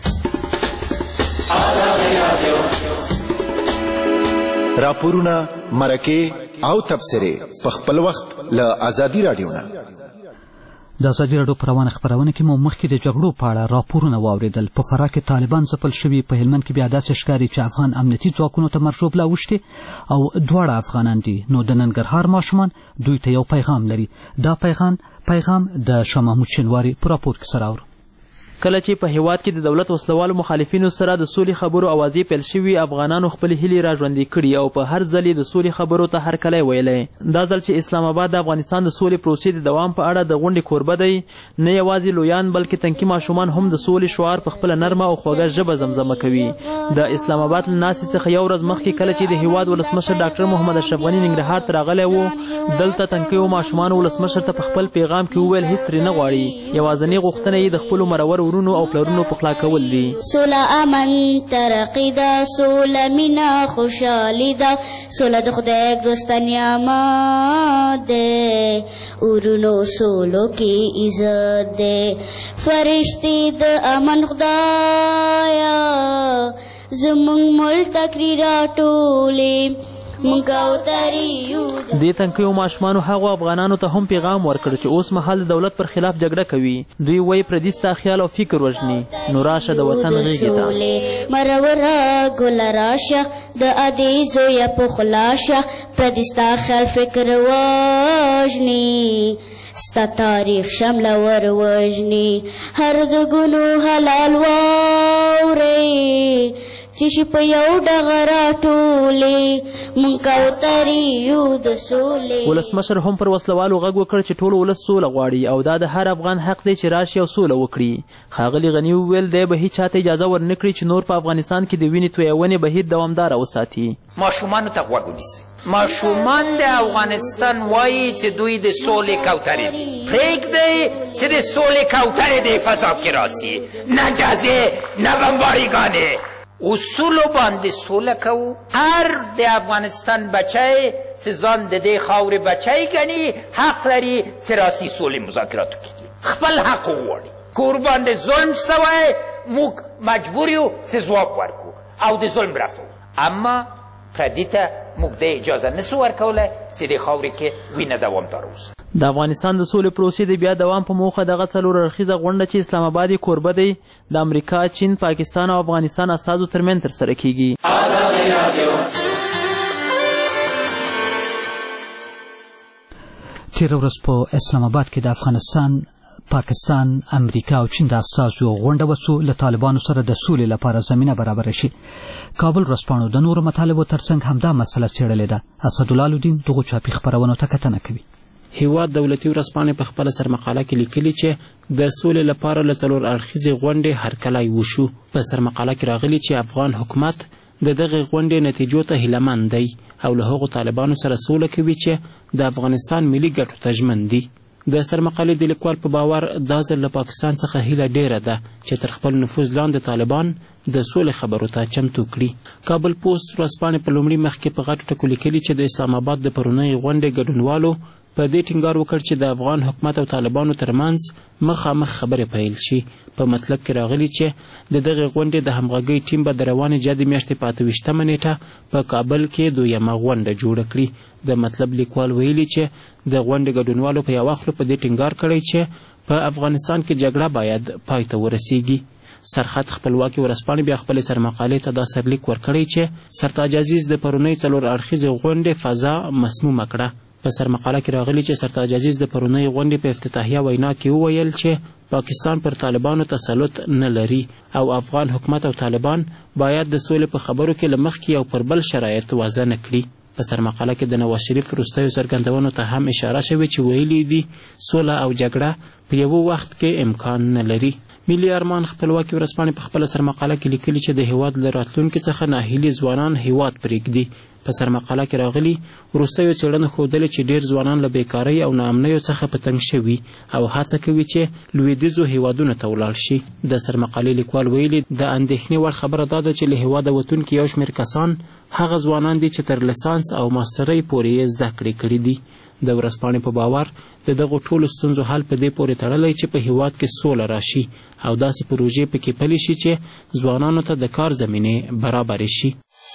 راپورونه، مرکې او تبصرې په خپل وخت له ازادي راډیو نه. د ازادي راډیو په روانه خپرونه کې مو مخکې د جګړو په اړه راپورونه واورېدل. په فراه کې طالبان ځپل شوي، په هلمند کې بیا داسې ښکاري چې افغان امنیتي ځواکونو ته مرشوبله اوښتې او دواړه افغانان دي. نو د ننګرهار ماشومان دوی ته یو پیغام لري. دا پیغام د شاه محمود شینواري په راپور کې سره اورو. کله چې په هیواد کې د دولت وسلوالو مخالفینو سره د سولې خبرو اوازې پیل شوي، افغانانو خپلې هیلې را ژوندۍ کړي او په هر ځل د سولې خبرو ته هرکلی ویلی. دا ځل چې اسلام آباد د افغانستان د سولې پروسې د دوام په اړه د غونډې کوربه دی، نه یوازې لویان بلکې تنکي ماشومان هم د سولې شعار په خپله نرمه او خوږه ژبه زمزمه کوي. د اسلام آباد له ناستې څخه یو ورځ مخکې کله چې د هیواد ولسمشر ډاکټر محمد اشرف غني ننګرهار ته راغلی و، دلته تنکیو ماشومانو ولسمشر ته په خپل پیغام کې وویل هېڅ ترې نه غواړي، یوازینۍ غوښتنه یې د خپلو مرور ورونو او پلرونو پخلا کول دي. سوله امن ترقی ده، سوله مینا خوشحالی ده، سوله د خدای ګرسته نعمت ده، ورونو سولو کې عزت ده، فرشتي د امن خدایا زمونږ ملک تکریر راټولې، مونږ کوترې یو. دې تنکیو ماشومانو هغو افغانانو ته هم پیغام ورکړ چې اوس مهال د دولت پر خلاف جګړه کوي. دوی وایي پردي ستا خیال او فکر وژني، نو راشه د وطن غېږې ته. مروره ګله راشه د ادې زویه پخلاشه، پردي ستا خیال فکر وژني، ستا تاریخ شمله ور وژني. هر د ګلو حلال واورئ چې شي په یو ډغه راټولې، مونږ کوترې یو د سولې. ولسمشر هم پر وسلوالو غږ وکړ چې ټول ولس سوله غواړي او دا د هر افغان حق دی چې راشي او سوله وکړي. ښاغلي غني وویل دی به هیڅ چاته اجازه ورنکړي چې نور په افغانستان کې د وینې تویونې بهیر دوامداره وساتي. ماشومانو ته غوږ ونیسئ. ماشومان د افغانستان وایي چې دوی د سولې کوترې دي. پرېږدئ چې د سولې کوترې د فضا کې راسي، نه ډزې نه بمباریګانې. اصولو باندې سوله کوو. هر د افغانستان بچی چې ځان د دې خاورې بچی ګڼي حق لري چې راسي سولې مذاکراتو کې خپل حق وغواړي. که ورباندې ظلم سوی موږ مجبور یو چې ځواب ورکړو او د ظلم رفعو، اما پردي ته موږ د اجازه نسو ورکولی چې د خاورې کې وینه دوامداره اوسي. د افغانستان د سولې پروسې د بیا دوام په موخه دغه څلور اړخیزه غونډه چې اسلام آباد یې کوربه دی د امریکا، چین، پاکستان او افغانستان استازو ترمنځ ترسره کیږي. تېره ورځ په اسلام آباد کې د افغانستان، پاکستان، امریکا او چین د استازو غونډه وسو له طالبانو سره د سولې لپاره زمینه برابره شي. کابل ورځپاڼو د نورو مطالبو ترڅنګ همدا مسله څېړلې ده. اسدالله الدین دغو چاپي خپرونو ته کتنه کوي. هیواد دولتي ورځپاڼې په خپله سرمقاله کې لیکلي چې د سولې لپاره له څلور اړخیزې غونډې هرکلی وشو. په سرمقاله کې راغلي چې افغان حکومت د دغې غونډې نتیجو ته هیلهمند دی او له هغو طالبانو سره سوله کوي چې د افغانستان ملي ګټو ته ژمن دي. د سرمقالې د لیکوال په باور دا ځل له پاکستان څخه هیله ډیره ده چې تر خپل نفوذ لاندې طالبان د سولې خبرو ته چمتو کړي. کابل پوسټ ورځپاڼې په لومړي مخ کې په غټو ټکو لیکلي چې د اسلام آباد د پرونۍ غونډې ګډونوالو په دې ټینګار وکړ چې د افغان حکومت او طالبانو ترمنځ مخامخ خبرې پیل شي. په مطلب کې راغلي چې د دغې غونډې د همغږۍ ټیم به د روانې جدي میاشتې په 28مه نیټه په کابل کې دویمه غونډه جوړه کړي. د مطلب لیکوال ویلي چې د غونډې ګډونوالو په یوه خوله په دې ټینګار کړی چې په افغانستان کې جګړه باید پای ته ورسیږي. سرخط خپلواکي ورځپاڼې بیا خپلې سرمقالې ته دا سرلیک ورکړی چې سرتاج عزیز د پرونۍ څلور اړخیزې غونډې فضا مسمومه کړه. په سرمقاله کې راغلي چې سرتاج عزیز د پرونۍ غونډې په افتتاحیه وینا کې وویل چې پاکستان پر طالبانو تسلط نه لري او افغان حکومت او طالبان باید د سولې په خبرو کې له مخکې یو پر بل شرایط وضع نه کړي. په سرمقاله کې د نواز شریف وروستیو څرګندونو ته هم اشاره شوې چې ویلي دي سوله او جګړه په یو وخت کې امکان نه لري. ملي ارمان خپلواکي ورځپاڼې په خپله سرمقاله کې لیکلي چې د هیواد له راتلونکي څخه ناهیلي ځوانان هیواد پرېږدي. په سرمقاله کې راغلي وروستیو څېړنو ښودلې چې ډېر ځوانان له بېکارۍ او ناامنیو څخه په تنګ شوي او هڅه کوي چې لویدیځو هیوادونو ته ولاړ شي. د سرمقالې لیکوال ویلي د اندېښنې وړ خبره دا ده چې له هیواده وتونکي یو شمېر کسان هغه ځوانان دي چې تر لیسانس او ماسترۍ پورې یې زده کړې کړي دي. د ورځپاڼې په باور د دغو ټولو ستونزو حل په دې پورې تړلی چې په هیواد کې سوله راشي او داسې پروژې پکې پلي شي چې ځوانانو ته د کار زمینې برابرې شي.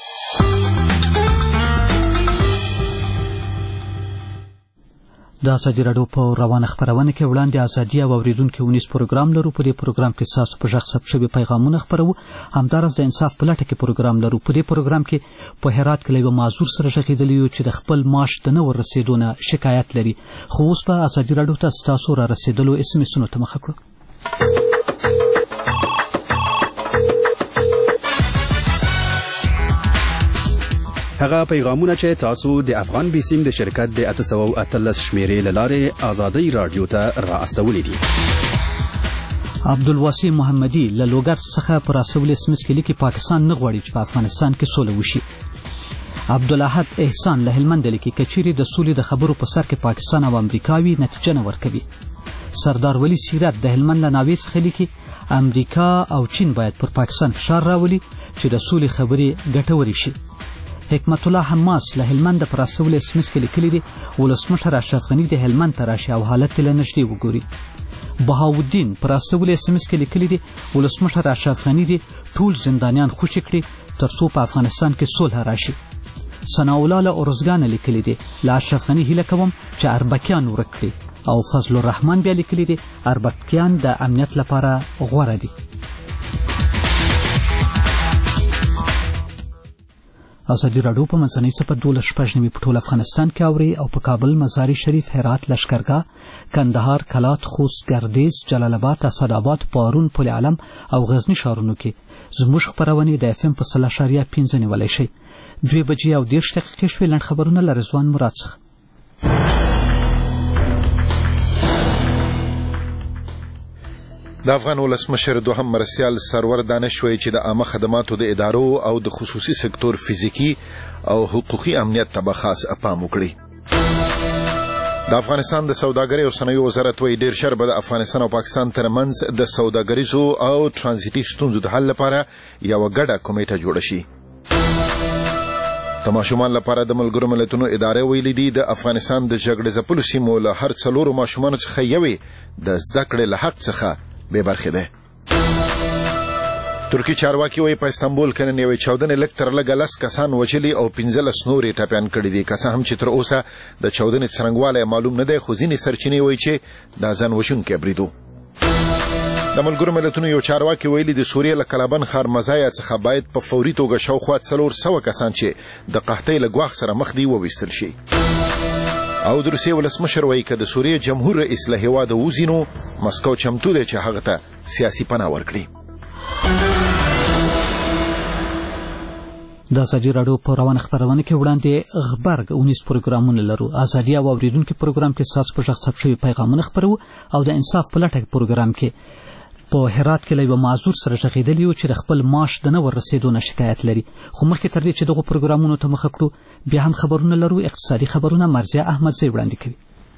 د ازادي راډیو په روانه خپرونه کې وړاندې ازادي او اوریدونکو ونیس پروګرام لرو. په دې پروګرام کې ستاسو په غږ ثبت شوي پیغامونه خپرو. همداراز د انصاف په لټه کې پروګرام لرو. په دې پروګرام کې په هرات کې له یوه معذور سره غږېدلی یو چې د خپل معاش د نه وررسېدو نه شکایت لري. خو اوس به ازادي راډیو ته ستاسو را رسېدلو SMS-ونو ته مخه کړو. هغه پیغامونه چې تاسو د افغان بیسیم د شرکت د 813 شمیرې له لارې ازادي رادیو ته را استولې دي. عبدالواسع محمدي له لوګر څخه پر رسول SMS کې لیکي پاکستان نه غواړي چې په افغانستان کې سوله وشي. عبدالاحد احسان له هلمند لیکي کچيري د سولې د خبرو په سر کې پاکستان او امریکاوي نتیجه نه ورکوي. سردار ولی سیرت د هلمند له ناوې څخه لیکي امریکا او چین باید پر پاکستان فشار راولي چې د سولې خبرې ګټورې شي. حکمت الله حماس له هلمند پر رسول SMS کې لیکلي دي ولسمشر اشرف غني د هلمند ته راشي او حالت له نږدې وګوري. بهاودین پر رسول SMS کې لیکلي دي ولسمشر اشرف غني دي ټول زندانیان خوشي کړي ترڅو په افغانستان کې صلح راشي. ثناءالله له ارزګان لیکلي دي له اشرف غني هیله کوم چې اربکیان ورک کړي او فضل الرحمن بیا لیکلي دي اربکیان د امنیت لپاره غوره دي. ازادي راډیو په منځنۍ څپه 12 په ټول افغانستان کې اوري او په کابل، مزار شریف، هرات، لشکرګاه، کندهار، کلات، خوست، ګردیز، جلال آباد، اسداباد، پارون، پل علم او غزنی ښارونو کې زموږ خپرونې د FM په 100.5 نیولی شي. 2:30 شوې. لنډ خبرونه له رضوان مراد څخه. د افغان ولسمشر دوهم مرستیال سرور دانش وایي چې د عامه خدماتو د ادارو او د خصوصي سکتور فزیکی او حقوقي امنیت ته به خاص پام وکړي. د افغانستان د سوداګرۍ او صنایعو وزارت وایي ډېر ژر به د افغانستان او پاکستان ترمنځ د سوداګریزو او ترانزیتي ستونزو د حل لپاره یوه ګډه کمیټه جوړه شي. د ماشومان لپاره د ملګرو ملتونو ادارې ویلي دي د افغانستان د جګړې ځپلو سیمو له هر 4 ماشومانو څخه یوې د زده کړې له حق څخه بے برخه ده. ترکی چارواکي وایي په استانبول کې نن یوې چاودنې لږ تر لږه 10 کسان وژلي او 15 نور یې ټپیان کړي دي. که څه هم چې تر اوسه د چاودنې څرنګوالی معلوم نه دی، خو ځینې سرچینې وایي چې دا ځان وژونکی برید و. د ملګرو ملتونو یو چارواکي ویلي د سوریې له کلابند ښار مزایا څخه باید په فوري توګه شاوخوا 400 کسان چې د قحطۍ له ګواښ سره مخ دي وویستل شي. او د روسیې ولسمشر وایي که د سوریې جمهور رئیس له هېواده ووځي نو مسکو چمتو دی چې هغه ته سیاسي پناه ورکړي. د ازادي راډیو په روانه خپرونه کې وړاندې غبرګ 19 پروګرامونه لرو. ازادي او اوریدونکو پروګرام کې ستاسو په غږ ثبت شوي پیغامونه خپرو او د انصاف په لټه پروګرام کې په هرات کې له یو معذور سره غږېدلی و چې د خپل معاش د نه وررسېدو نه شکایت لري. خو مخکې تر دې چې دغو پروګرامونو ته مخه کړو بیا هم خبرونه لرو. اقتصادي خبرونه مرزیه احمدزی وړاندې کوي.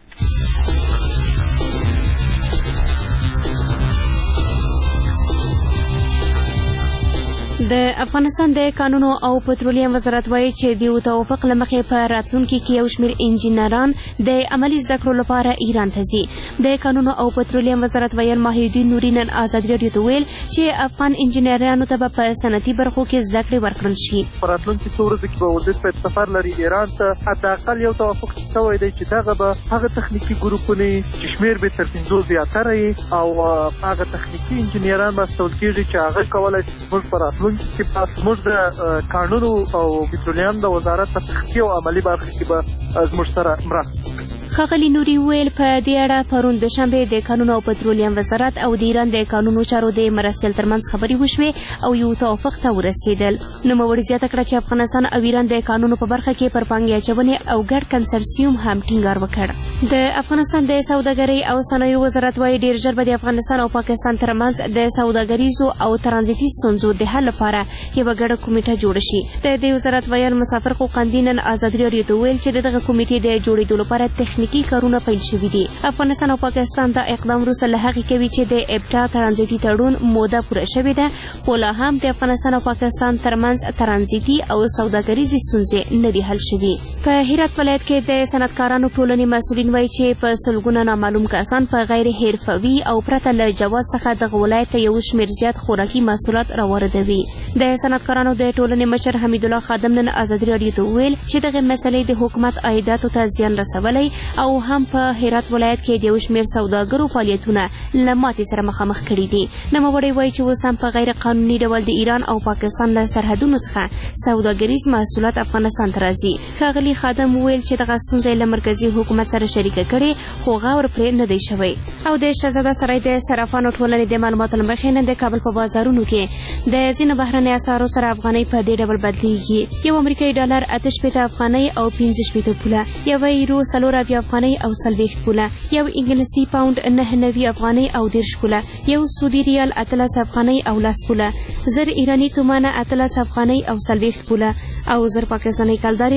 د افغانستان د کانونو او پترولیم وزارت وایي چې د توافق له مخې په راتلونکي کې یو شمېر انجینران د عملي زده کړو لپاره ایران ته ځي. د کانونو او پترولیم وزارت ویل محیالدین نوري نن ازادي راډیو ته ویل چې افغان انجینرانو ته به په صنعتي برخو کې زده کړې ورکړل شي. په راتلونکي څو ورځو کې به وزیر صاحب سفر لري ایران ته. حداقل یو توافق شوی دی چې دغه به هغه تخنیکي ګروپونه چې شمېر به تر 50 زیاتره وي او هغه تخنیکي انجینران به استول کېږي چې هغه کولی شي زموږ په راتلونکي کې زموږ د کانونو او پترولیم د وزارت په تخنیکي او عملي برخه کې به زموږ سره مرسته. ښاغلي نوري ویل په دې اړه پرون دوشنبه د کانونو او پترولیم وزارت او د ایران د قانونو چارو د مرستیال ترمنځ خبرې وشوې او یو توافق ته ورسېدل. نوموړي زیاته کړه چې افغانستان او ایران د قانونو په برخه کې پر پانګې اچونې او ګډ کنسرسیوم هم ټینګار وکړ. د افغانستان د سوداګرۍ او صنایعو وزارت وایي ډېر ژر به د افغانستان او پاکستان ترمنځ د سوداګریزو او ترانزیتي ستونزو د حل لپاره یوه ګډه کمیټه جوړه شي. د دې وزارت ویل مسافر قوقندي نن ازادي راډیو ته ویل چې دغه کمیټې د جوړېدو لپاره تخنیکي کارونه پیل شوي دي. افغانستان او پاکستان دا اقدام وروسته له هغې کوي چې د ابټا ترانزیتي تړون موده پوره شوې ده، خو لا هم د افغانستان او پاکستان ترمنځ ترانزیتي او سوداګریزې ستونزې نه دي حل شوي. په هرات ولایت کې د صنعتکارانو ټولنې مسؤلین وایي چې په سلګونه نامعلوم کسان په غیر حرفوي او پرته له جواز څخه دغه ولایت ته یو شمېر زیات خوراکي محصولات راواردوي. د صنعتکارانو د ټولنې مشر حمیدالله خادم نن ازادي راډیو ته وویل چې دغه مسلې د حکومت عایداتو ته زیان رسولی او هم په هرات ولایت کې د یو شمېر سوداګرو فعالیتونه له ماتې سره مخامخ کړي دي. نوموړی وایي چې اوس هم په غیر قانوني ډول د ایران او پاکستان له سرحدونو څخه سوداګریز محصولات افغانستان ته راځي. ښاغلي خادم وویل چې دغه ستونزه له مرکزي حکومت سره شریکه کړې خو غور پرې نه دی شوی. او د شهزاده سرای د صرافانو ټولنې د معلوماتو له مخې نن د کابل په بازارونو کې د ځینو بهرنۍ اسعارو سره افغانۍ په دې ډول بدلیږي. یو امریکایي ډالر 88 افغانۍ او 15 پوله، یو یورو 4 افغانۍ او 40 پوله، یو انګلیسي پاوند 99 افغانۍ او 10 پوله، یو سعودي ریال 18 افغانۍ او 10 پوله، زر ایرانی تومانه 18 افغانۍ او 40 پوله او زر پاکستاني کلدار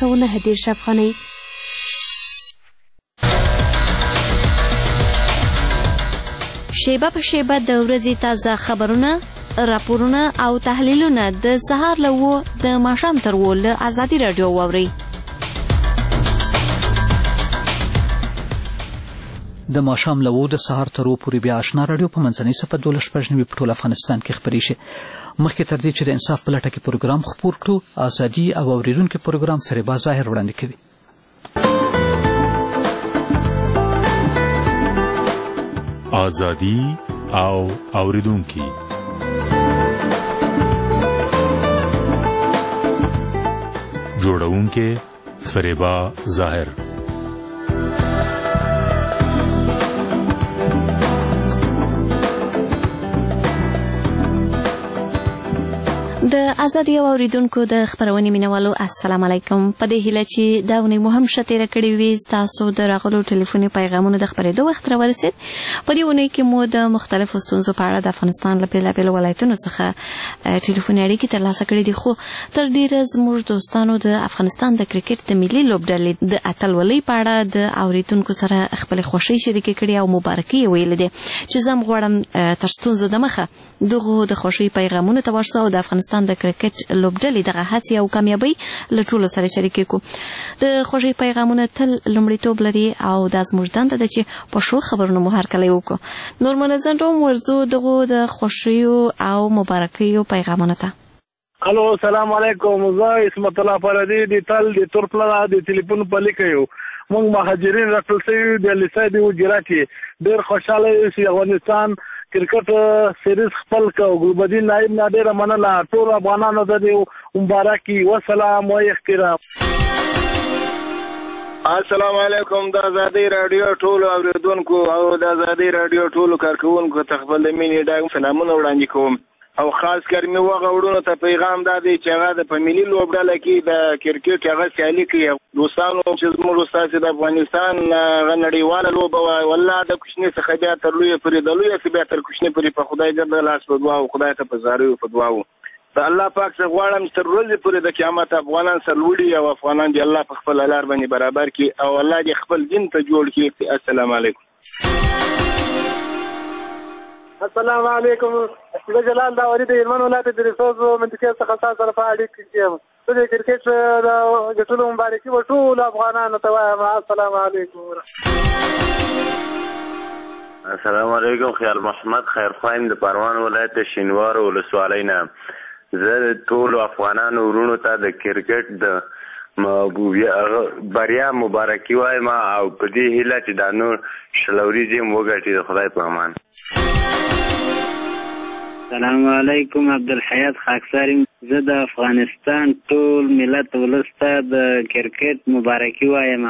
609 افغانۍ. شیبه په شیبه د ورځې تازه خبرونه، راپورونه او تحلیلونه د سهار له 9 د ماښام تر 10 له ازادي راډیو واورئ. د ماښام له 9 د سهار تر 10 پورې بیا آشنا راډیو په منځنۍ صفحه 12 په ټول افغانستان کې خپرې شي. مخکې تر دې چې د انصاف په لټه کې پروګرام خپور کړو، ازادي او اوریدونکو پروګرام فریبا ظاهر وړاندې کوي. ازادي او اوریدونکو جوړونکې فریبا ظاهر. د ازادي او اوریدونکو د خبرونې مینوالو السلام علیکم. په دې هیله چې دا ونې مو هم ښه تېره کړې وي. ستاسو د راغلو ټلیفوني پیغامونو د خپرېدو وخت راورسېد. په دې اونۍ کې مو د مختلفو ستونزو په اړه د افغانستان له بېلابېلو ولایتونو څخه ټلیفوني اړیکې ترلاسه کړې دي، خو تر ډېره زموږ دوستانو د افغانستان د کرکټ د ملي لوبډلې د اتلولۍ په اړه د اوریدونکو سره خپلې خوښۍ شریکې کړې او مبارکي یې ویلې دي چې زه هم غواړم تر ستونزو دمخه دغو د خوښۍ پیغامونو ته ورسو او د افغانستان د کرکټ لوبډلې دغه هڅې او کامیابۍ له ټولو سره شریکې کړو. د خوښۍ پیغامونه تل لومړیتوب لري او دا زموږ دنده ده چې په ښو خبرونو مو هرکلی وکړو. نور منظم روم ورځو دغو د خوښیو او مبارکیو پیغامونو ته. الو السلام علیکم. زه اسمت الله فردي د تل د تورپلا د ټلیفون په لیکو موږ مهاجرین راټول شوي د لیسای د وجرا کې ډېر خوشاله یو چې افغانستان کرکټ سیریز خپل کو ګلبدین نائب نادر منله ټول افغانانو ته مبارکي والسلام و احترام. السلام علیکم. د ازادي رادیو ټول اوریدونکو او د ازادي رادیو ټول کارکونکو ته خپل مینې ډاګ سلامونه وړاندې کوم او خاص کر مې وغوړونو ته پیغام دادی چې هغه د فاميلي لوبډله کې د کرکټ هغه سیالي کوي. دوستانو چې زموږ استاد د افغانستان غنړیواله لوبه والله د کوچنی څخه بیا تر لوی پرې د لوی څخه بیا تر کوچنی پرې په خدای جل لاس په دعا او خدای ته په زاریو په دعا او د الله پاک څخه غواړم تر ورځې پورې د قیامت افغانان سرلوړي او افغانان دی الله په خپل لار باندې برابر کړي او الله دې خپل دین ته جوړ کړي. السلام علیکم. السلام علیکم. زه جلال داوري د هلمند ولایت د ریسوس منطقې څخه تاسو سره په اړیکه کې یم. زه د کرکټ د ګټلو مبارکي و ټول افغانانو ته وایم. السلام علیکم. السلام علیکم. خیال محمد خیرخوایم د پروان ولایت شینوار ولسوالۍ نه. زه ټول افغانانو ورونو ته د کرکټ د بریا مبارکي وایم او په دې هیله چې دا نور شلوري دې وګټي د خدای په امان. السلام علیکم. عبدالحیات خاکساری. زه د افغانستان ټول ملت ولس ته د کرکټ مبارکي وایم.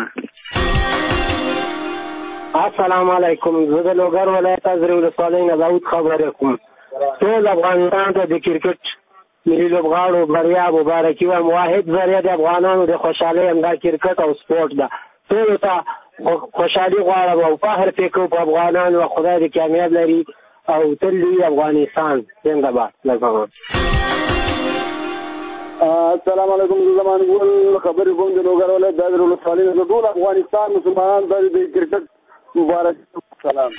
السلام علیکم. زه د لوګر ولایت ازرې ولسوالۍ نه داود خبرې کوم. ټول افغانستان ته د کرکټ ملي لوبغاړو بریا مبارکي وایم. واحد ذریعه د افغانانو د خوشحالۍ همدا کرکټ او سپورټ ده. ټولو ته خوشحالي غواړم او فخر پرې کوم په افغانانو. خدای دې کامیاب لري او تل دې افغانستان زنده باد. السلام علیکم. زمان ګل خبرې کوم د لوګر ولایت د ازرې ولسوالۍ نه. ټول افغانستان مسلمانان ته د کرکټ مبارک سلام.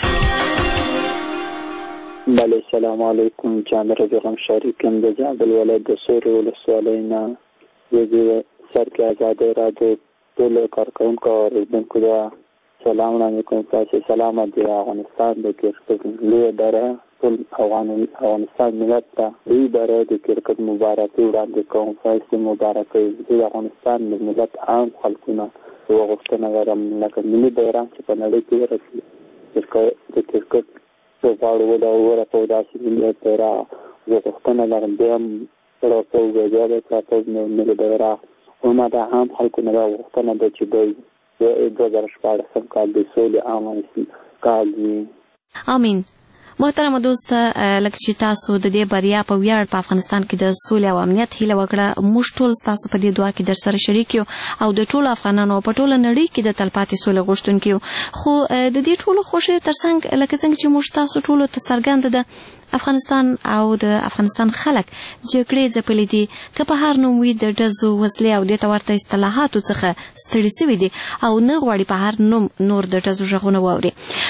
بله السلام علیکم. جامع رجرم شریکم د جابل ولایت د سوري ولسوالۍ نه. زه سر کې ازادي رادیو ټول کارکونکو او اوریدونکو ته سلام وړاندې کوم. تاسو سلامت دي. افغانستان د کرکټ لوی اداره ټول افغانستان ملت ته لوی اداره د کرکټ مبارکي وړاندې کوم. تاسو مبارکي د افغانستان ملت عام خلکونه وغوښتنه لرم لکه ملي بیرغ چې په نړۍ کې ورسي د کرکټ لوبغاړو ورته داسې ملي بیرغ وغوښتنه لرم. بیا هم ورته وویل چې ملي بیرغ وما د عام خلکو نه وغوښتنه ده چې دوی 2014 کال د سولې عام کال وي. امین. محترم دوست، لکه چې تاسو د دې بریا په ویاړ په افغانستان کې د سولې او امنیت هیله وکړه، موږ ټول تاسو په دې دعا کې در سره شریک یو او د ټولو افغانانو په ټوله نړۍ کې د تلپاتې سولې غوښتونکي یو. خو د دې ټولو خوښیو ترڅنګ لکه څنګه چې موږ تاسو ټولو ته څرګنده ده افغانستان او د افغانستان خلک جګړې ځپلې دي، که په هر نوم وي د ډزو وسلې او دې ته ورته اصطلاحاتو څخه ستړي سوي دي او نه غواړي په هر نوم نور د ډزو غږونه واوري.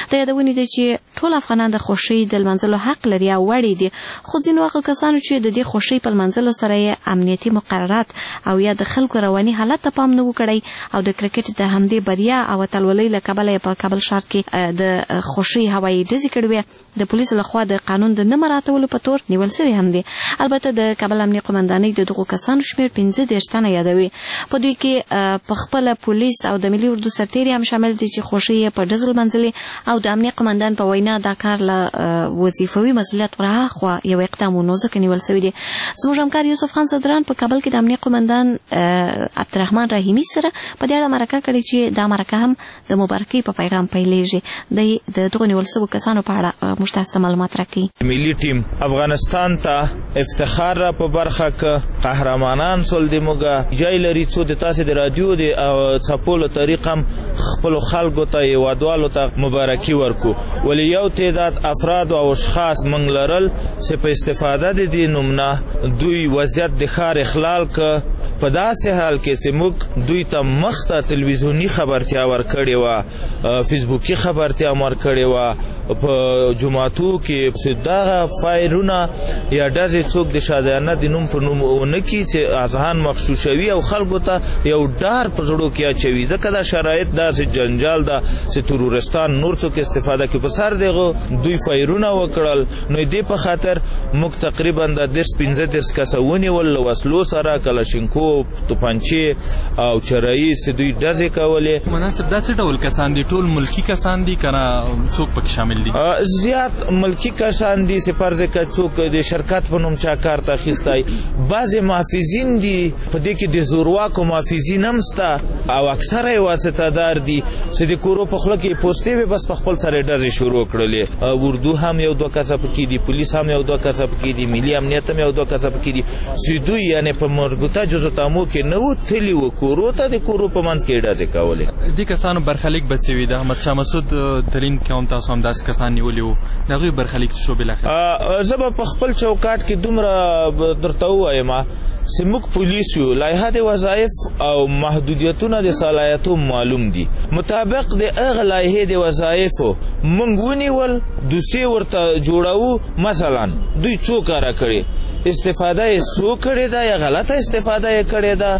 د یادونې ده چې ټول افغانان د خوښۍ د لمانځلو حق لري او وړ دي، خو ځینو هغه کسانو چې د دې خوښۍ په لمانځلو سره یې امنیتي مقررات او یا د خلکو رواني حالت ته پام نه و کړی او د کرکټ د همدې بریا او اتلولۍ له کبله په کابل ښار کې د خوښۍ هوایي ډزې کړې وې، د پولیسو لخوا د قانون د نه مراعاتولو په تور نیول سوي هم دي. البته د کابل امنیه قومندانۍ د دغو کسانو شمېر 15 تنه یادوي. په دوی کې په خپله پولیس او د ملي اردو سرتېري هم شامل دي چې خوښۍ یې په ډزو لمانځلې او د امنیه قومندان په وینا دا کار له وظیفوي مسؤلیت ورهاخوا یو اقدام و نو ځکه نیول سوي دي. زموږ همکار یوسف خان صدران په کابل کې د امنیه قومندان عبدالرحمن رحیمي سره په دې اړه مرکه کړې چې دا مرکه هم د مبارکۍ په پیغام پیلېږي. د دغو نیول سوو کسانو په اړه موږ تاسو ته معلومات راکوي. ملي ټیم افغانستان ته افتخار را په برخه کې قهرمانان سول د موږ جای لري څو د تاسو د رادیو د څپولو طریق هم خپل خلکو ته یوادوالو ته مبارکي ورکو، ولی یو تعداد افراد او اشخاص موږ لرل چې په استفاده د دې نومنه دوی وضعیت د ښار اخلال که په داسې حال کې چې موږ دوی ته مخته تلویزیوني خبرتیا ورکړې وه، فیسبوکي خبرتیا ورکړې وه، په جمعاتو کې چې دغه فایرونه یا ډزې څوک د شادیانه د نوم په نوم ونه کړي چې اذهان مغشوشوي او خلکو ته یو ډار په زړو کې اچوي، ځکه دا شرایط داسې جنجال ده چې ترورستان نور څوک استفاده کوي. په سر دغه دوی فایرونه وکړل، نو دې په خاطر موږ تقریبا د 15 کسه ونیول له وسلو سره، کلاشینکوف، توپانچې او چرایي چې دوی ډزې کولې. مناسب دا څه ډول کسان دي؟ ټول ملکي کسان دي که نه څوک پکې شامل دي؟ زیات ملکي کسان دي چې فرض که څوک د شرکت په نوم چا کار ته اخیستی، بعضې محافظین دي، په دې کې د زورواکو محافظین هم شته او اکثره یې واسطه دار دي چې د کورو په خوله کې پوستې وې بس په خپل سره ډزې شروع کړلې. اردو هم یو دوه کسه پکې دي، پولیس هم یو دوه کسه پکې دي، ملي امنیت هم یو دوه کسه پکې دي چې دوی یعنې په مربوطه جزتامو کې نه وو تللي وو کورو ته، د کورو په منځ کې ډزې کولې. دې کسانو برخلیک بد سوي د احمدشاه مسعود ترین کې هم تاسو هم داسې کسان نیولي وو، د هغوی برخلیک څه شو بالاخره؟ زه به په خپل چوکاټ کې دومره درته ووایم چې موږ پولیس یو، لایحه د وظایف او محدودیتونه د صلاحیتو معلوم دي، مطابق د هغه لایحې د وظایفو موږ ونیول، دوسیې ورته جوړوو. مثلا دوی څو کاره کړي، استفاده یې څو کړې ده یا غلطه استفاده یې کړې ده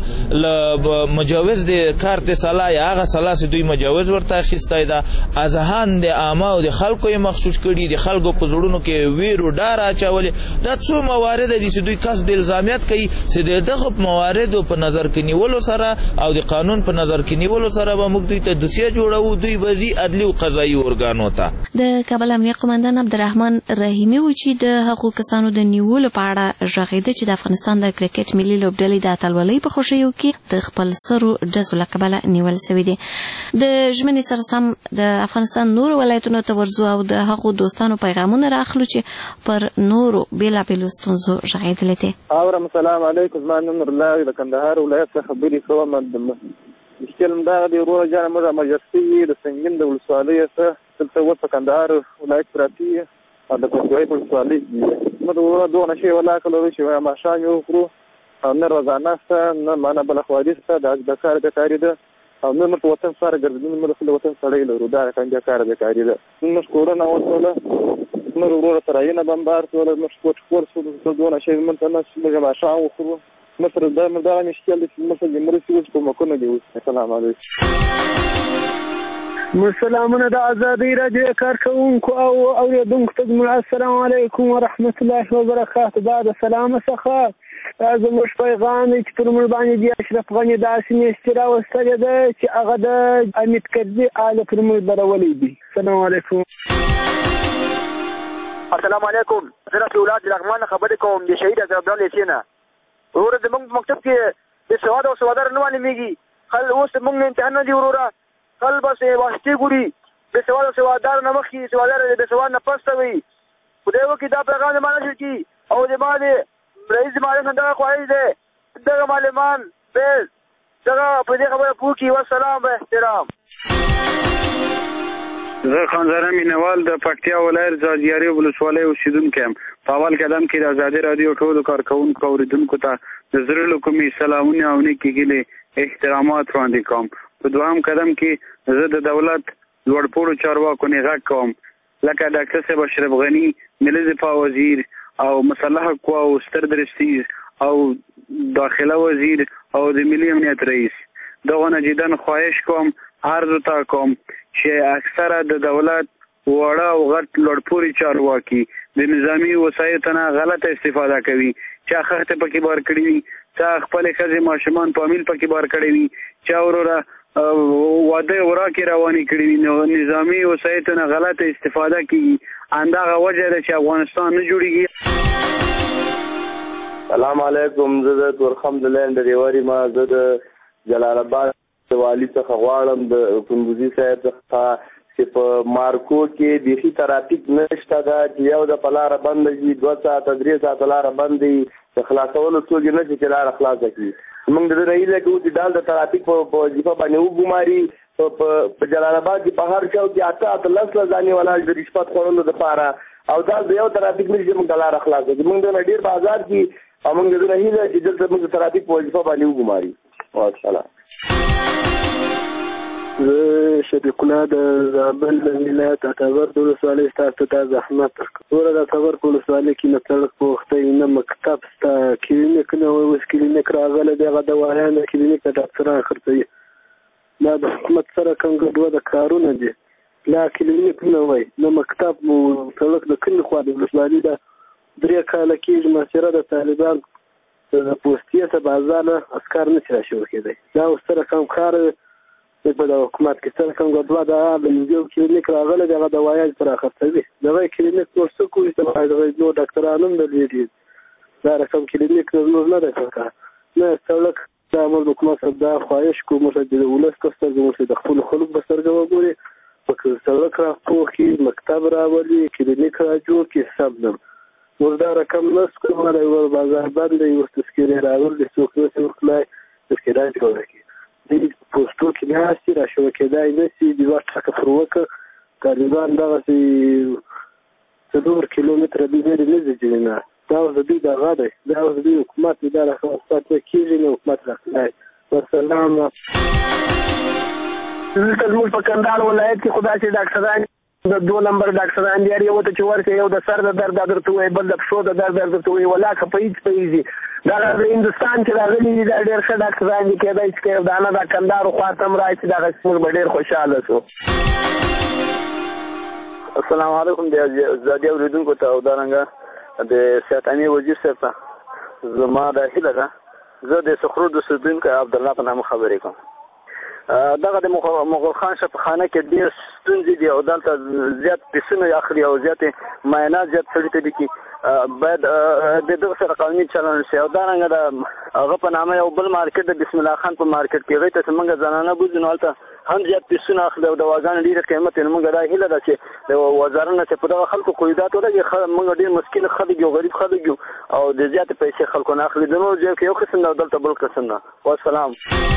له مجوز د کارت صلاح یا هغه صلاح چې دوی مجوز ورته اخیستی ده، اذهان د عامه او د خلکو یې مغشوش کړي، د خلکو په زړونو کې ویر و ډار اچولې. دا څو موارد دي چې دوی کس د الزامیت کوي چې د دغه مواردو په نظر کې نیولو سره او د قانون په نظر کې نیولو سره به موږ دوی ته دوسیه جوړوو، دوی به ځي عدلي او قضایي ارګانو ته. د کابل امنیه قومندان عبدالرحمن رحیمي و چې د هغو کسانو د نیولو په اړه غږېده چې د افغانستان د کرکټ ملي لوبډلې د اتلولۍ په خوښیو کې د خپل سرو ډزو له کبله نیول سوي دي. د ژمنې سره سم د افغانستان نورو ولایتونو ته ورځو او د هغو دوستانو پیغامونه راخلو چې پر نورو بېلابېلو ستونزو غږېدلې دي. السلام علیکم، زما نوم نورالله د کندهار ولایت څخه خبرې کوم. مشکل همدغه دی وروره جانه، موږ امرجستي د سنګین د ولسوالۍ څخه دلته اوس په کندهار ولایت پراته یو او د پنجوایي په ولسوالۍ کې موږ وروره دغه شی ولاکه لرو چې ماښام یې وخورو او نه روزانه شته نه معنا بله خواري شته، د کار بیکاري ده او نه موږ وطن سره ګرځېدل، موږ خپل وطن سړی لرو، دا رقم کار بیکاري ده. موږ کورونه وسوله، موږ وروره سرایونه بمبار سوله، موږ خور سوله دغه شی موږ ته نه موږ ماښام وخورو. مثلا دا مشکل دی چې مثلا د مرستې اوس په مکونه دي. السلام علیکم. سلامونه د ازادۍ راډیو کارکوونکو او اورېدونکو ته السلام علیکم ورحمت الله وبرکاته. دا د سلامه څخه زموږ پیغام دی چې پر موږ باندې د اشرف غني داسې میاشتې راوستلې ده چې هغه د حمید کرزي آله پر موږ درولې دي. السلام علیکم. السلام علیکم. زه رفیع الله د لغمان خبرې کوم د شهید عبدالله لیسې نه. وروره زموږ په مکتب کې د سواد او سوادار نه معلومېږي، خل اوس موږ امتحان نه دي وروره، خل بس واسطې ګوري، د سواد او سوادار نه مخکې سوادار د سواد نه پسته وي. خدای وکړي دا پیغام زما نشر کړي او زما د رئیس معلم نه دغه خواهش دی دغه معلمان فیض دغه په دې خبره پوه کړي. والسلام به احترام. زه خانزاده مینوال د پکتیا ولایت ځاځیاري ولسوالۍ اوسېدونکی یم. په اول قدم کې د ازادۍ راډیو ټولو کارکوونکو اوریدونکو ته د زړه له کومې سلامونه او نیکې هیلې احترامات وړاندې کوم. په دوهم قدم کې زه د دولت لوړپوړو چارواکو نه غږ کوم لکه ډاکټر صاحب اشرف غني ملي دفاع وزیر او مسلح قواو ستر درستیز او داخله وزیر او د ملي امنیت رئیس دغه نه جدن خواهش کوم عرض تا کوم چې اکثره د دولت وړه او غټ لوړپوړي چارواکي د نظامی وسایطو نه غلطه استفاده کوي چا خښته پکې بار کړی وي چا خپل ښځې ماشومان په امیل پکې بار کړی وي چا وروره واده وراکې روانې کړي وي نو نظامی وسایطو نه غلطه استفاده کوي همدغه وجه ده چې افغانستان نه جوړیږي. سلام علیکم. زه د تورخم د لینډ ریوري ما زه د جلال آباد د والي څخه غواړم د کندوزي صاحب څخه چې په مارکو کې بیخي ترافیک نشته ده چې یو د په لاره بنده شي 2 ساعته 3 ساعته لاره بند وي د خلاصولو څوک نه شي چې لاره خلاصه کړي موږ د دې هیله کوو چې ډال د ترافیک په وظیفه باندې وګماري په جلال آباد کې په هر چاو کې 8 ځانې ولاړ د رشوت خوړلو دپاره او دا د یو ترافیک نه شي موږ لاره خلاصه کړي موږ د ډېر بازار کې او موږ د دې هیله چې دلته موږ د ترافیک په وظیفه باندې وګماري. والسلام. زه شفیق الله د زابل ولایت اتابر د ولسوالۍ ستاسو ته زحمت ټوله د اتابر په ولسوالۍ کې نه سړک په وختۍ نه مکتب شته کلینیک نه اوس کلینیک راغلی دی هغه دوایان د کلینیک د ډاکټران خرڅوي دا د حکومت سره کوم ګډوډه کارونه دي لا کلینیک نه وای نه مکتب مو سړک د کومې خوا د ولسوالۍ ده 3 کاله کېږي مسیره د طالبان د پوستیه ته بازار اسکار نه شي راشي کېدی دا اوس سره کوم کار په د حکومت کې سره کوم ګډوډه ده د یو کلینیک راغلی دی هغه دوایان پر خرڅوي دغه کلینیک نور څه کوي چې د نو ډاکټرانو هم درلودي دا رقم کلینیک نور نه ده څنګه نه سړک د امر حکومت سره دا خواهش کوم چې د ولس کستر زموږ د خپل خلک بسرګه وګوري په سړک را پوخي مکتب راولي کلینیک را جوړ کې سب نم ور دا رقم نس کومه د بازار باندې یو تذکیره راول د څوک څه وکړای تذکیره جوړه کی د پوسټو کې ناسي را شو کېدای نسی د وخت څخه پر وکړه طالبان دغه 4 کیلومتره د دې نه ځینې دا د دې د غاده دا د دې حکومت د راخه ستاسو کېږي نو حکومت راځي. والسلام. زموږ په کندهار ولایت کې خدای چې ډاکټران د 2 نمبر ډاکټران دی یو ته چې ورته یو د سر د درد درته وي بل د پښو د درد درته وي ولاکه په هیڅ پیږي دا د هندستان چې راغلي دي ډېر ښه ډاکټران دي کېدای چې دا نه د کندهار خواته راشي دا موږ ډېر خوشاله شو. السلام علیکم د زادي اوریدونکو ته او دارنګه د سیاتانی وزیر صاحب ته زما د هیله ده زه د سخرو د سودونکو عبد الله په نامه خبرې کوم. دغه د مغول خان شفاخانه کې ډېر ستونزې دي او دلته زیات پیسونه اخلي او زیات معاینات زیات سړي ته دي کې باید د دغه سره قانوني چلند شي او دارنګه د هغه په نامه یو بل مارکیټ د بسم الله خان په مارکیټ کې هغې ته چې موږ زنانه بوځو نو هلته هم زیات پیسونه اخلي او دواګانې ډېره قیمت یې نو موږ دا هیله ده چې د وزارت نه چې په دغه خلکو قیودات ولګي موږ ډېر مسکین خلک یو غریب خلک یو او د زیاتې پیسې خلکو نه اخلي د نور جیب کې یو قسم ده او دلته بل قسم ده. والسلام.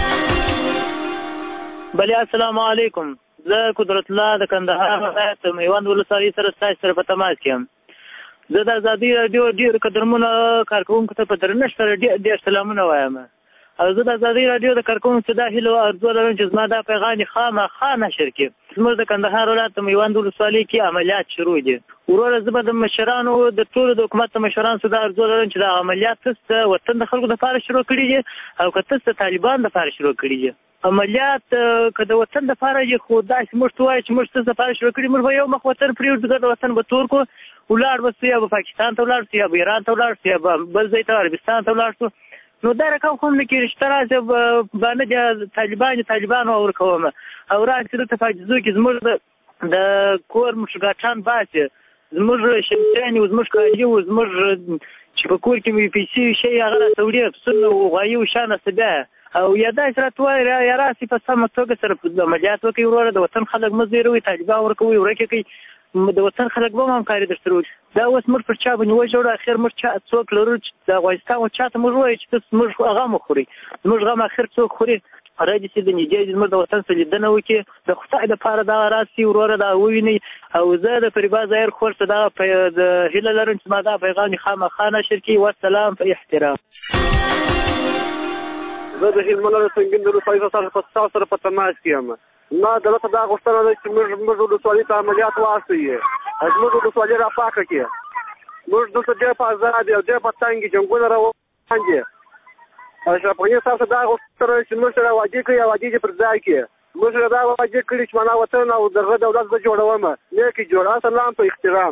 بله السلام علیکم. زه قدرت الله د کندهار ولایت میوند ولسوالۍ سره ستاسو سره په تماس کې یم. زه د ازادي راډیو ډېر قدرمنو کارکوونکو ته په درنښت سره ډېر سلامونه وایم او زه د ازادي راډیو د کارکوونکو څخه دا هیله او ارزو لرم چې زما دا پیغام خامخا نشر کړي. زموږ د کندهار ولایت میوند ولسوالۍ کې عملیات شروع دي. وروره زه به د مشرانو د ټولو د حکومت مشرانو څخه دا ارزو لرم چې دا عملیات تاسو وطن د خلکو لپاره شروع کړي دي او که تاسو طالبان لپاره شروع کړي دي. عملیات که د وطن لپاره یې خو داسې موږ ته وایي چې موږ تاسو لپاره شروع کړي موږ به یو مخ وطن پرېږدو د وطن به تور کړو ولاړ به سو یا به پاکستان ته ولاړ سو یا به ایران ته ولاړ سو یا به بل ځای ته عربستان ته ولاړ سو نو دا رقم خو هم نه کېږي چې ته راسې باندې طالبانو ورکوم او راسې دلته په حاجزو کې زموږ د کور مشرګاټان باسي زموږ شمسیانې و زموږ کالي و زموږ چې په کور کې مې پیسې شی هغه راته وړي پسونه و غوایي و شان هسته بیا او یا داسې راته وایي یا راسې په سمه توګه سره عملیات وکړئ وروره د وطن خلک مه زیروئ طالبان ورکوئ ورکې کوئ د وطن خلک به هم همکاري درسره وکړي دا اوس موږ پر چا باندې وژوړو اخر موږ څوک لرو چې د افغانستان و چا ته موږ ووایو چې تاسو موږ غم وخورئ زموږ غم اخر څوک خوري رادي چې د نږدې زموږ د وطن څخه لیدنه وکړي د خدای دپاره دغه راسي وروره دغه ووینئ او زه د فریبا ظاهر خور څخه دغه د هیله لرم چې ما دا پیغام خامخا نشر کړي والسلام په احترام. زه د هلمند د سنګین د ولسوالۍ سره په تماس کې یم. ما دولت دا غوښتنه ده چې موږ ولسوالۍ ته عملیات واستوي، زموږ ولسوالۍ راپاکه کړي. موږ دلته ډېر په ازاد او ډېر په تنګ جنګونه روان دي. اشرف غني صاحب ته دا غوښتنه ده چې موږ سره وعدې کړي او وعدې دې پر ځای کړي. موږ سره دا وعدې کړي چې معنا وطن او دغه دولت به جوړوم. نیکې جوړ سلام په احترام.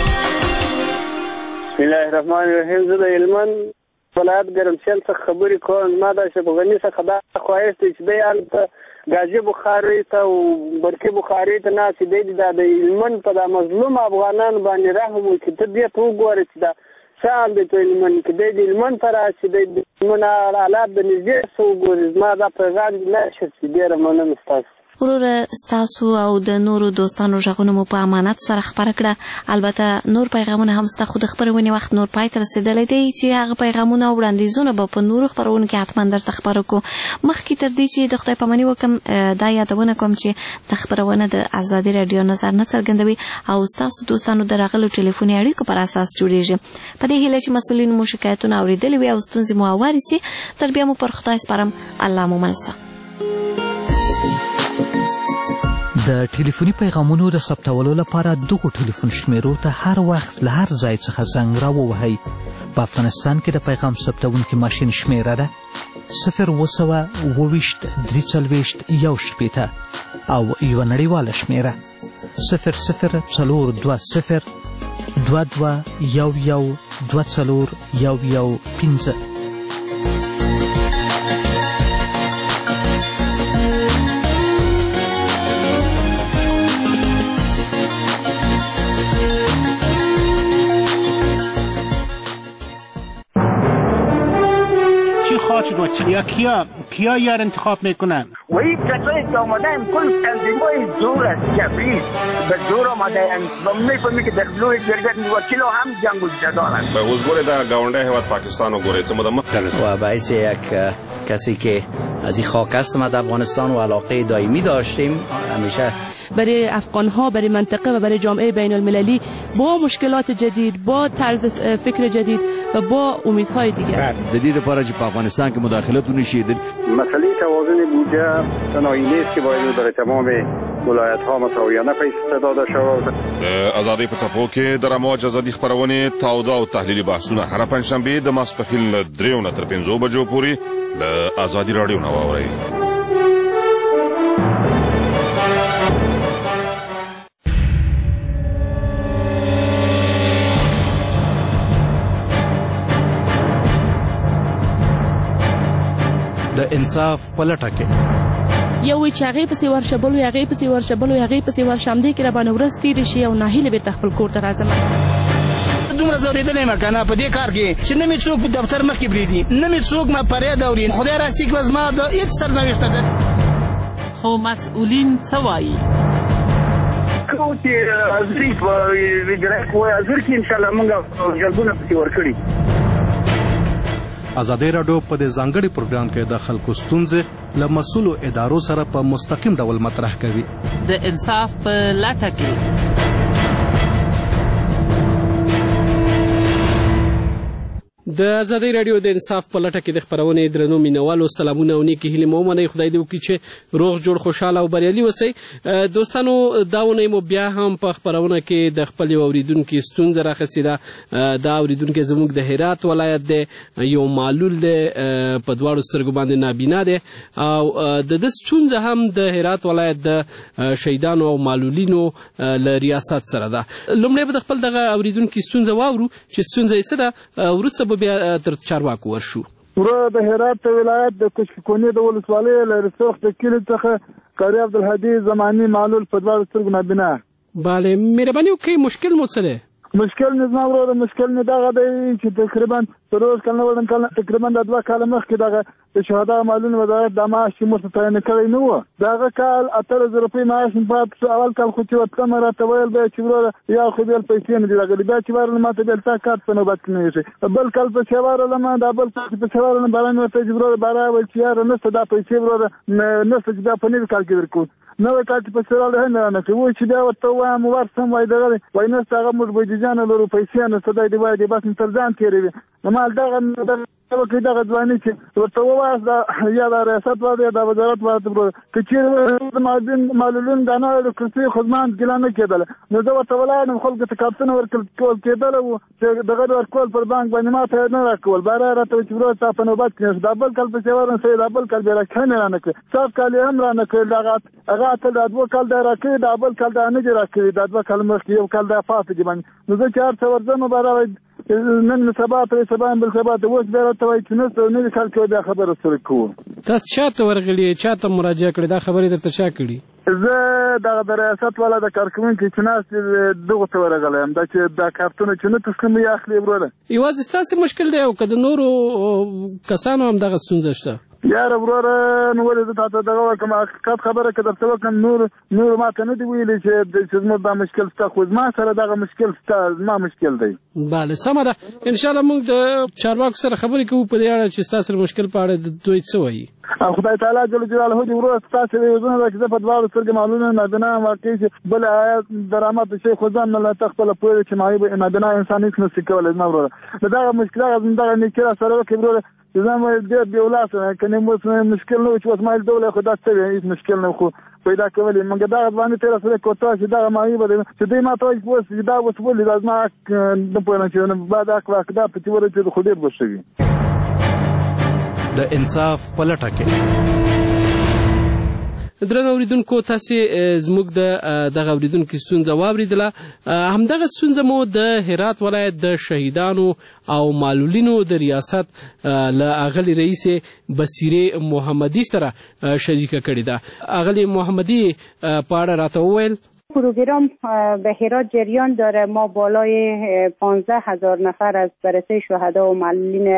بسم الله الرحمن الرحیم. زه د هلمند ولایت ګرمسیل څخه خبرې کوم. ما د اشرف غني څخه دا خواهش دی چې دی هلته ګازي بخاري ته او برقي بخاري ته ناستې دی د هلمند په دا مظلوم افغانانو باندې رحم وکړي. ته دې ته وګورې چې دا څه حال دی په هلمند کې. دی د هلمند ته راشي، دی د هلمند حالات د نږدې څه وګوري. زما دا پیغام نه شي چې ډېره مننه ستاسو. وروره ستاسو او د نورو دوستانو غږونه مو په امانت سره خپاره کړه. البته نور پیغامونه هم ستا خو د خپرونې وخت نور پای ته رسېدلی دی چې هغه پیغامونه او وړاندیزونه به په نورو خپرونو کې حتما درته خپاره کړو. مخکې تر دې چې د خدای پاماني وکړم دا یادونه کوم چې د خپرونه د ازادي راډیو نظر نه څرګندوي او ستاسو دوستانو د راغلو ټلیفوني اړیکو پر اساس جوړیږي. په دې هیله چې مسؤلین مو شکایتونه اورېدلي وي او ستونزې مو هوارې سي. تر بیا مو پر خدای سپارم. الله مو مل شه. د ټلیفوني پیغامونو د ثبتولو لپاره دغو ټلیفون شمیرو ته هر وخت له هر ځای څخه زنګ راووهئ. په افغانستان کې د پیغام ثبتونکي ماشین شمیره ده 0202341 او یوه نړیواله شمیره 002022112415. کیا یار انتخاب میکنن؟ وی کسایی که آمدن کل تنظیمای زور است، جبری به زور آمدن و میفهمی که در بلوی جرگت وکیل هم جنگ و جدال است. به وزگوری در گاونده هوت پاکستان و گوری چه مدام و باعث یک کسی که از این خاک هستم از افغانستان و علاقه دائمی داشتیم همیشه برای افغان‌ها، برای منطقه و برای جامعه بین المللی با مشکلات جدید، با طرز فکر جدید و با امیدهای دیگر. جدید لپاره چې په افغانستان کې مداخلت ونشي. مسئله توازن بودجه تنهایی نیست که باید در تمام ولایت‌ها مساویانه پیش داده شود. ازادي په څپو کې د رموج ازادي خبرونه تاوده او تحلیلي بحثونه هر پنځشنبه د ماسپښین له 3 نه تر 5 بجو پورې له ازادي راډیو نه واورئ. د انصاف په لټه کې یو چې هغې پسې ورشبلو هغې پسې ورشبلو هغې پسې ورشمدې کې راباندې ورځ تېرې شي او ناهیلې بېرته خپل کور ته راځم. دومره ځورېدلی یم که نه په دې کار کې چې نه مې څوک په دفتر مخکې پرېږدي، نه مې څوک ما فریاد اوري. خدای راستي که زما د هېڅ سرنوشته ده. خو مسؤلین څه وایي؟ کوم چې حاضري په اجرایه قوه حاضر کړي انشاءالله موږ جلبونه پسې ورکړي. ازادي راډیو په دې ځانګړي پروګرام کې د خلکو ستونزې له مسؤلو ادارو سره په مستقیم ډول مطرح کوي. د انصاف په لټه کې د ازادي راډیو د انصاف په لټه کې د خبرونې درنو مینوالو سلامونه او نیکی هیلې مو منئ. خدای دې وکړي چې روغ جوړ خوشاله او بریالي اوسئ. دوستانو دا اونۍ مو بیا هم په خبرونه کې د خپل یو اوریدونکي ستونزه راخیستې ده. دا اوریدونکی زموږ د هرات ولایت دی، یو معلول دی، په دواړو سترګو باندې نابینا دی او د ده ستونزه هم د هرات ولایت د شهیدانو او معلولینو له ریاست سره ده. لومړی به د خپل دغه اوریدونکي ستونزه واورو چې ستونزه یې څه ده، وروسته به بیا تر چارواکو ورشو. وروره د هرات ولایت د کشکونې د ولسوالۍ له رسوخ د کلي څخه قاری عبدالهادي زماني معلول په دواړو سترګو نابینا. بله مهرباني وکړئ، مشکل مو څه دی؟ مشکل نه زما وروره، مشکل نه دغه دی چې تقریبا څلور کلونه وړاندې تقریبا د 2 کاله مخکې دغه د شهدا معلول وزارت د معاش چې موږ ته تعین کړی نه وو. دغه کال 18,000 روپۍ معاش پاتې اول کال خو چې ورتلم راته ویل به چې وروره یا خو بېل پیسې نه دي راغلي، بیا چې ورغلم ماته بېل تا کارت په نوبت کې نه ایښی. بل کال پسې ورغلم، دا بل کال پسې ورغلم باران ورته چې وروره باره ویل چې یاره نشته دا پیسې وروره نشته چې دا په نوي کال کې درکړو. نوې کال چې پسې راغلی هم رانه کوي وایي چې بیا ورته ووایم ورسم وایي دغه دی وایي نسته هغه موږ بجیجانه لرو پیسې نسته دی وایي دی بس مې تر ځان تېروي نو مال دغه وکړي دغه ځواني چې ورته ووایاست یا د ریاست والا یا د وزارت والا که چېرې معلولین دا نه کرسي خدمات ګیله نه کېدله نو زه ورته ولاړم خلکو ته کارتونه ورکول کېدله وو چې دغه ورکول پر بانک باندې ما ته نه راکول باره راته وایي چې ورور ستا په نوبت کې دا بل کال پسې ورم سوی دا بل کال بیا راکړنې رانه کړې صاف کال یې هم رانه کړل هغه اتل دا 2 کال دا راکړي دا بل کال دا نه دي راکړي دا 2 کال مخکې یو کال دا پاتې دي باندې نو زه چې هر څه ورځم باره نن سبا ترې سبا بل سبا ته اوس بیا راته وایي چې نسته نوي کال کې بیا خبره سره کوو تاسو چاته ورغلي چاته مراجعه کړې دا خبرې درته چا کړي زه دغه د ریاست والا د کارکوونکي چې ناست دغه ته ورغلی یم دا چې دا کارتونه چې نه تسلیم یې اخلي وروره یوازې ستاسې مشکل دی او که د نورو کسانو هم دغه ستونزه شته یاره وروره نو ولې زه تاته دغه وکړم حقیقت خبره که درته وکړم نور ما ته نه دي ویلي چې زموږ دا مشکل شته خو زما سره دغه مشکل شته زما مشکل دی بله سمه ده انشاءالله موږ د چارواکو سره خبرې کوو په دې اړه چې ستاسو مشکل په اړه دوی څه وایي خدای تعالی جل جلاله دې وروره ستاسو یوزونه ده چې زه په دواړو سترګې معلومه نابینا واقعي چې بل آیات درامات د شیخ خزان نه لا تخپله پوهېږي چې نابینا انسان هېڅ نشي کولی زما وروره دغه مشکل دغه نیکي را سره وکړي وروره زه ډېر بې ولاسه که نه مشکل نه و چې اوس ما ډوله خو دا څه وي هېڅ مشکل نه خو پیدا کولی مګر دغه باندې تېره سره کوتا چې دغه معنی به چې دوی ما ته وایي چې دا اوس ولې دا زما حق نه پوهېږم چې بعد حق واقدا په چې ورته خو ډېر به ښه وي د انصاف په لټه کې درنو اوریدونکو تاسې زموږ دغه اوریدونکو ستونزه واورېدله همدغه ستونزه مو د هرات ولایت د شهیدانو او معلولینو د ریاست له اغلې رئیس بصیرې محمدي سره شریکه کړې ده اغلې محمدي په اړه راته وویل پروگرام به هرات جریان داره ما بالای 15,000 نفر از بررسی شهدا و معلولین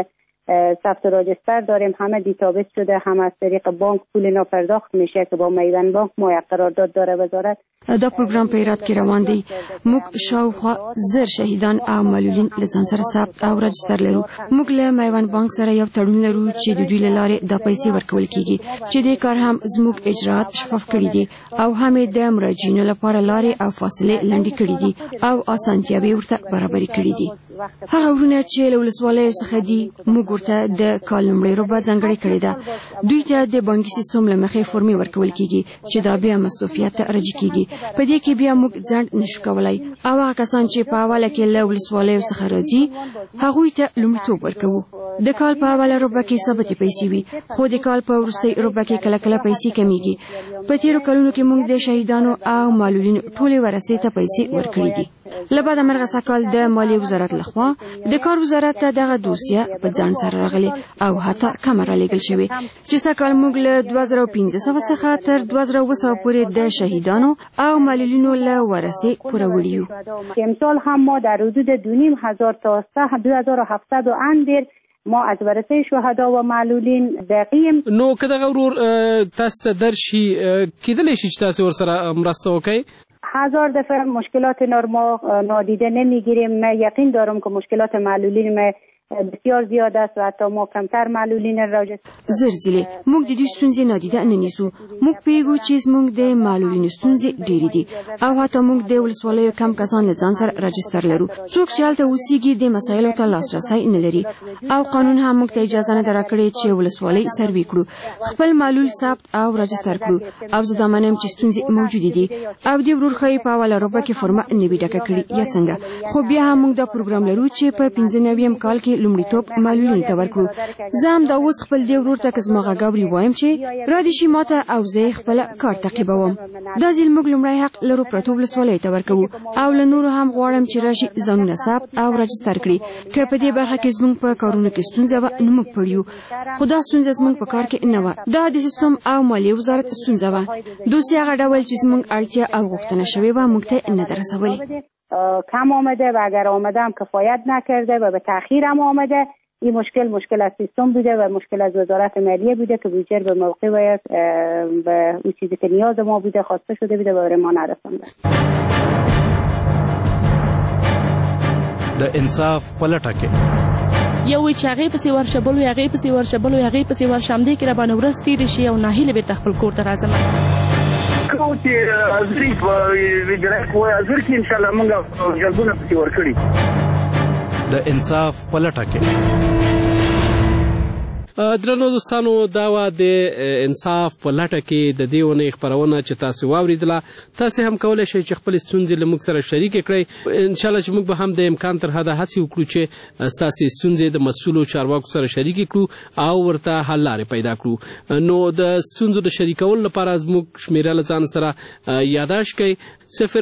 ثبت راجستر داریم همه دیتابیس شده همه از طریق بانک پول ناپرداخت میشه که با میوند بانک ما یک قرارداد داره وزارت دا پروګرام په هرات کې روان دی موږ شاوخوا 1000 شهیدان او معلولین له ځان سره ثبت او راجستر لرو موږ له میوند بانک سره یو تړون لرو چې د دوی له لارې د پیسې ورکول کیږي چې دې کار هم زموږ اجرات شفاف کړي دي او هم د مراجعینو لپاره لارې او فاصله لنډې کړي دي او اسانتیاوې ورته برابرې کړي دي هغه ورونه چې له ولسوالیو څخه دي موږ ورته د کال لومړۍ روبه ځانګړې کړې ده دوی ته د بانکي سیستم له مخې فورمې ورکول کیږي چې دا بیا مصرفیات ته راجع کیږي په دې کې بیا موږ ځنډ نشو کولای او هغه کسان چې په اوله کې له ولسوالیو څخه راځي هغوی ته لومړیتوب ورکوو د کال په اوله روبه کې ثابتې پیسې وي خو د کال په وروستۍ روبه کې کله کله پیسې کمیږي په تیرو کلونو کې موږ د شهیدانو او معلولینو ټولې ورثې ته پیسې ورکړې دي له بعده مرغه سکال د مالیې وزارت لخوا د کار وزارت ته دغه دوسیه په ځان سره راغلی او حتی کمه رالیږل شوې چې سږ موږ له 2500 څخه تر 2700 پورې د شهیدانو او معلولینو له ورثې پوره وړي یو امسال هم ما در حدود 2500 تا 2700 اندر ما از ورثه شهدا و معلولین دقیق نو که دغه ورور تاسو ته درشي کېدلی شي چې تاسو ورسره مرسته وکړئ 1000 دفعه مشکلات ما نادیده نمیگیریم من یقین دارم که مشکلات معلولین ما بسیار زیاد است و حتی ما کمتر معلولین راجستر زرجلې موږ د دې ستونزې نادیده نه نیسو موږ پیګو چې موږ د معلولین ستونزې ډېرې دي او حتی موږ د ولسوالیو کم کسان له ځان سره راجستر لرو څوک چې هلته اوسېږي د مسایلو ته لاسرسی نه لري او قانون هم موږ ته اجازه نه درکړې چې ولسوالۍ سروې کړو خپل معلول ثبت او راجستر کړو او زه دا منم چې ستونزې موجودې دي او د ورور ښایي په اوله روبه کې فورمه نه وي ډکه کړې یا څنګه خو بیا هم موږ دا پروګرام لرو چې په 95 کال کې لومړیتوب معلولینو ته ورکړو زه هم دا اوس خپل دی ورور ته که زما غاګاوري وایم چې را دې شي ماته او زه خپل کار تعقیبوم دا ځل موږ لومړی حق لرو پرتو ولسوالۍ ته ورکوو او له نورو هم غواړم چې راشي ځانونه ثبت او راجستر کړي که په دې برخه کې زموږ په کارونو کې ستونزه وه نو موږ پړیو خو دا ستونزه زموږ په کار کې نه وه دا د سیستم او مالیې وزارت ستونزه وه دوسیه هغه ډول چې زموږ اړتیا او غوښتنه شوې وه موږ ته نه ده رسولې کم آمده و اگر آمده هم کفایت نکرده و به تأخیر هم آمده این مشکل از سیستم بوده و مشکل از وزارت مالیه بوده که بودجه به موقع و به اون چیزی که نیاز ما بوده خواسته شده بوده و برای ما نرسانده د انصاف په لټه کې یو وی چې هغې پسې ورشه بل وی هغې پسې ورشه بل وی هغې پسې ورشه همدې کې راباندې ورځ تېرې شي او ناهیلې بېرته خپل کور ته راځم کوو چې حاضري جنایت وایي حاضر کړي انشاءالله موږ جلبونه پسې ورکړي د انصاف په لټه کې. درنو دوستانو دا وه د انصاف په لټه کې د دې اونۍ خپرونه چې تاسو واورېدله. تاسې هم کولی شئ چې خپلې ستونزې له موږ سره شریکې کړئ. انشاءالله چې موږ به هم د امکان تر حده هڅې وکړو چې ستاسې ستونزې د مسؤلو چارواکو سره شریکې کړو او ورته حل لارې پیدا کړو. نو د ستونزو د شریکولو لپاره زموږ شمیره له ځان سره یاداشت کړئ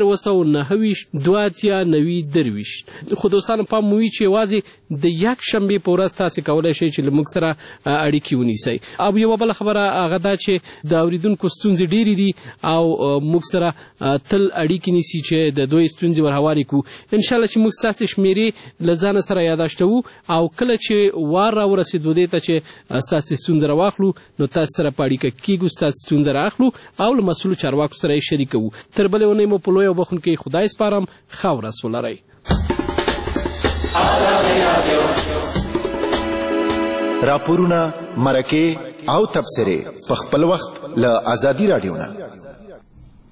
02990 خو دوستانو پام مو وي چې یوازې د یک شنبې په ورځ تاسې کولی شئ چې له موږ سره اړیکې ونیسئ. او یوه بله خبره هغه دا چې د اورېدونکو ستونزې ډېرې دي او موږ سره تل اړیکې نیسي چې د دوی ستونزې ورهوارې کړو. انشاءالله چې موږ ستاسې شمېرې له ځانه سره یاداشتوو او کله چې وار راورسېدو دې ته چې ستاسې ستونزه راواخلو نو تاسې سره په اړیکه کېږو، ستاسې ستونزه رااخلو او له مسؤلو چارواکو سره یې شریکوو. تر بلې اونۍ مو په لوی او بخښونکي خدای سپارم. ښه ورځ ولرئ. راپورونه، مرکې او تبصرې په خپل وخت له ازادي راډیو نه.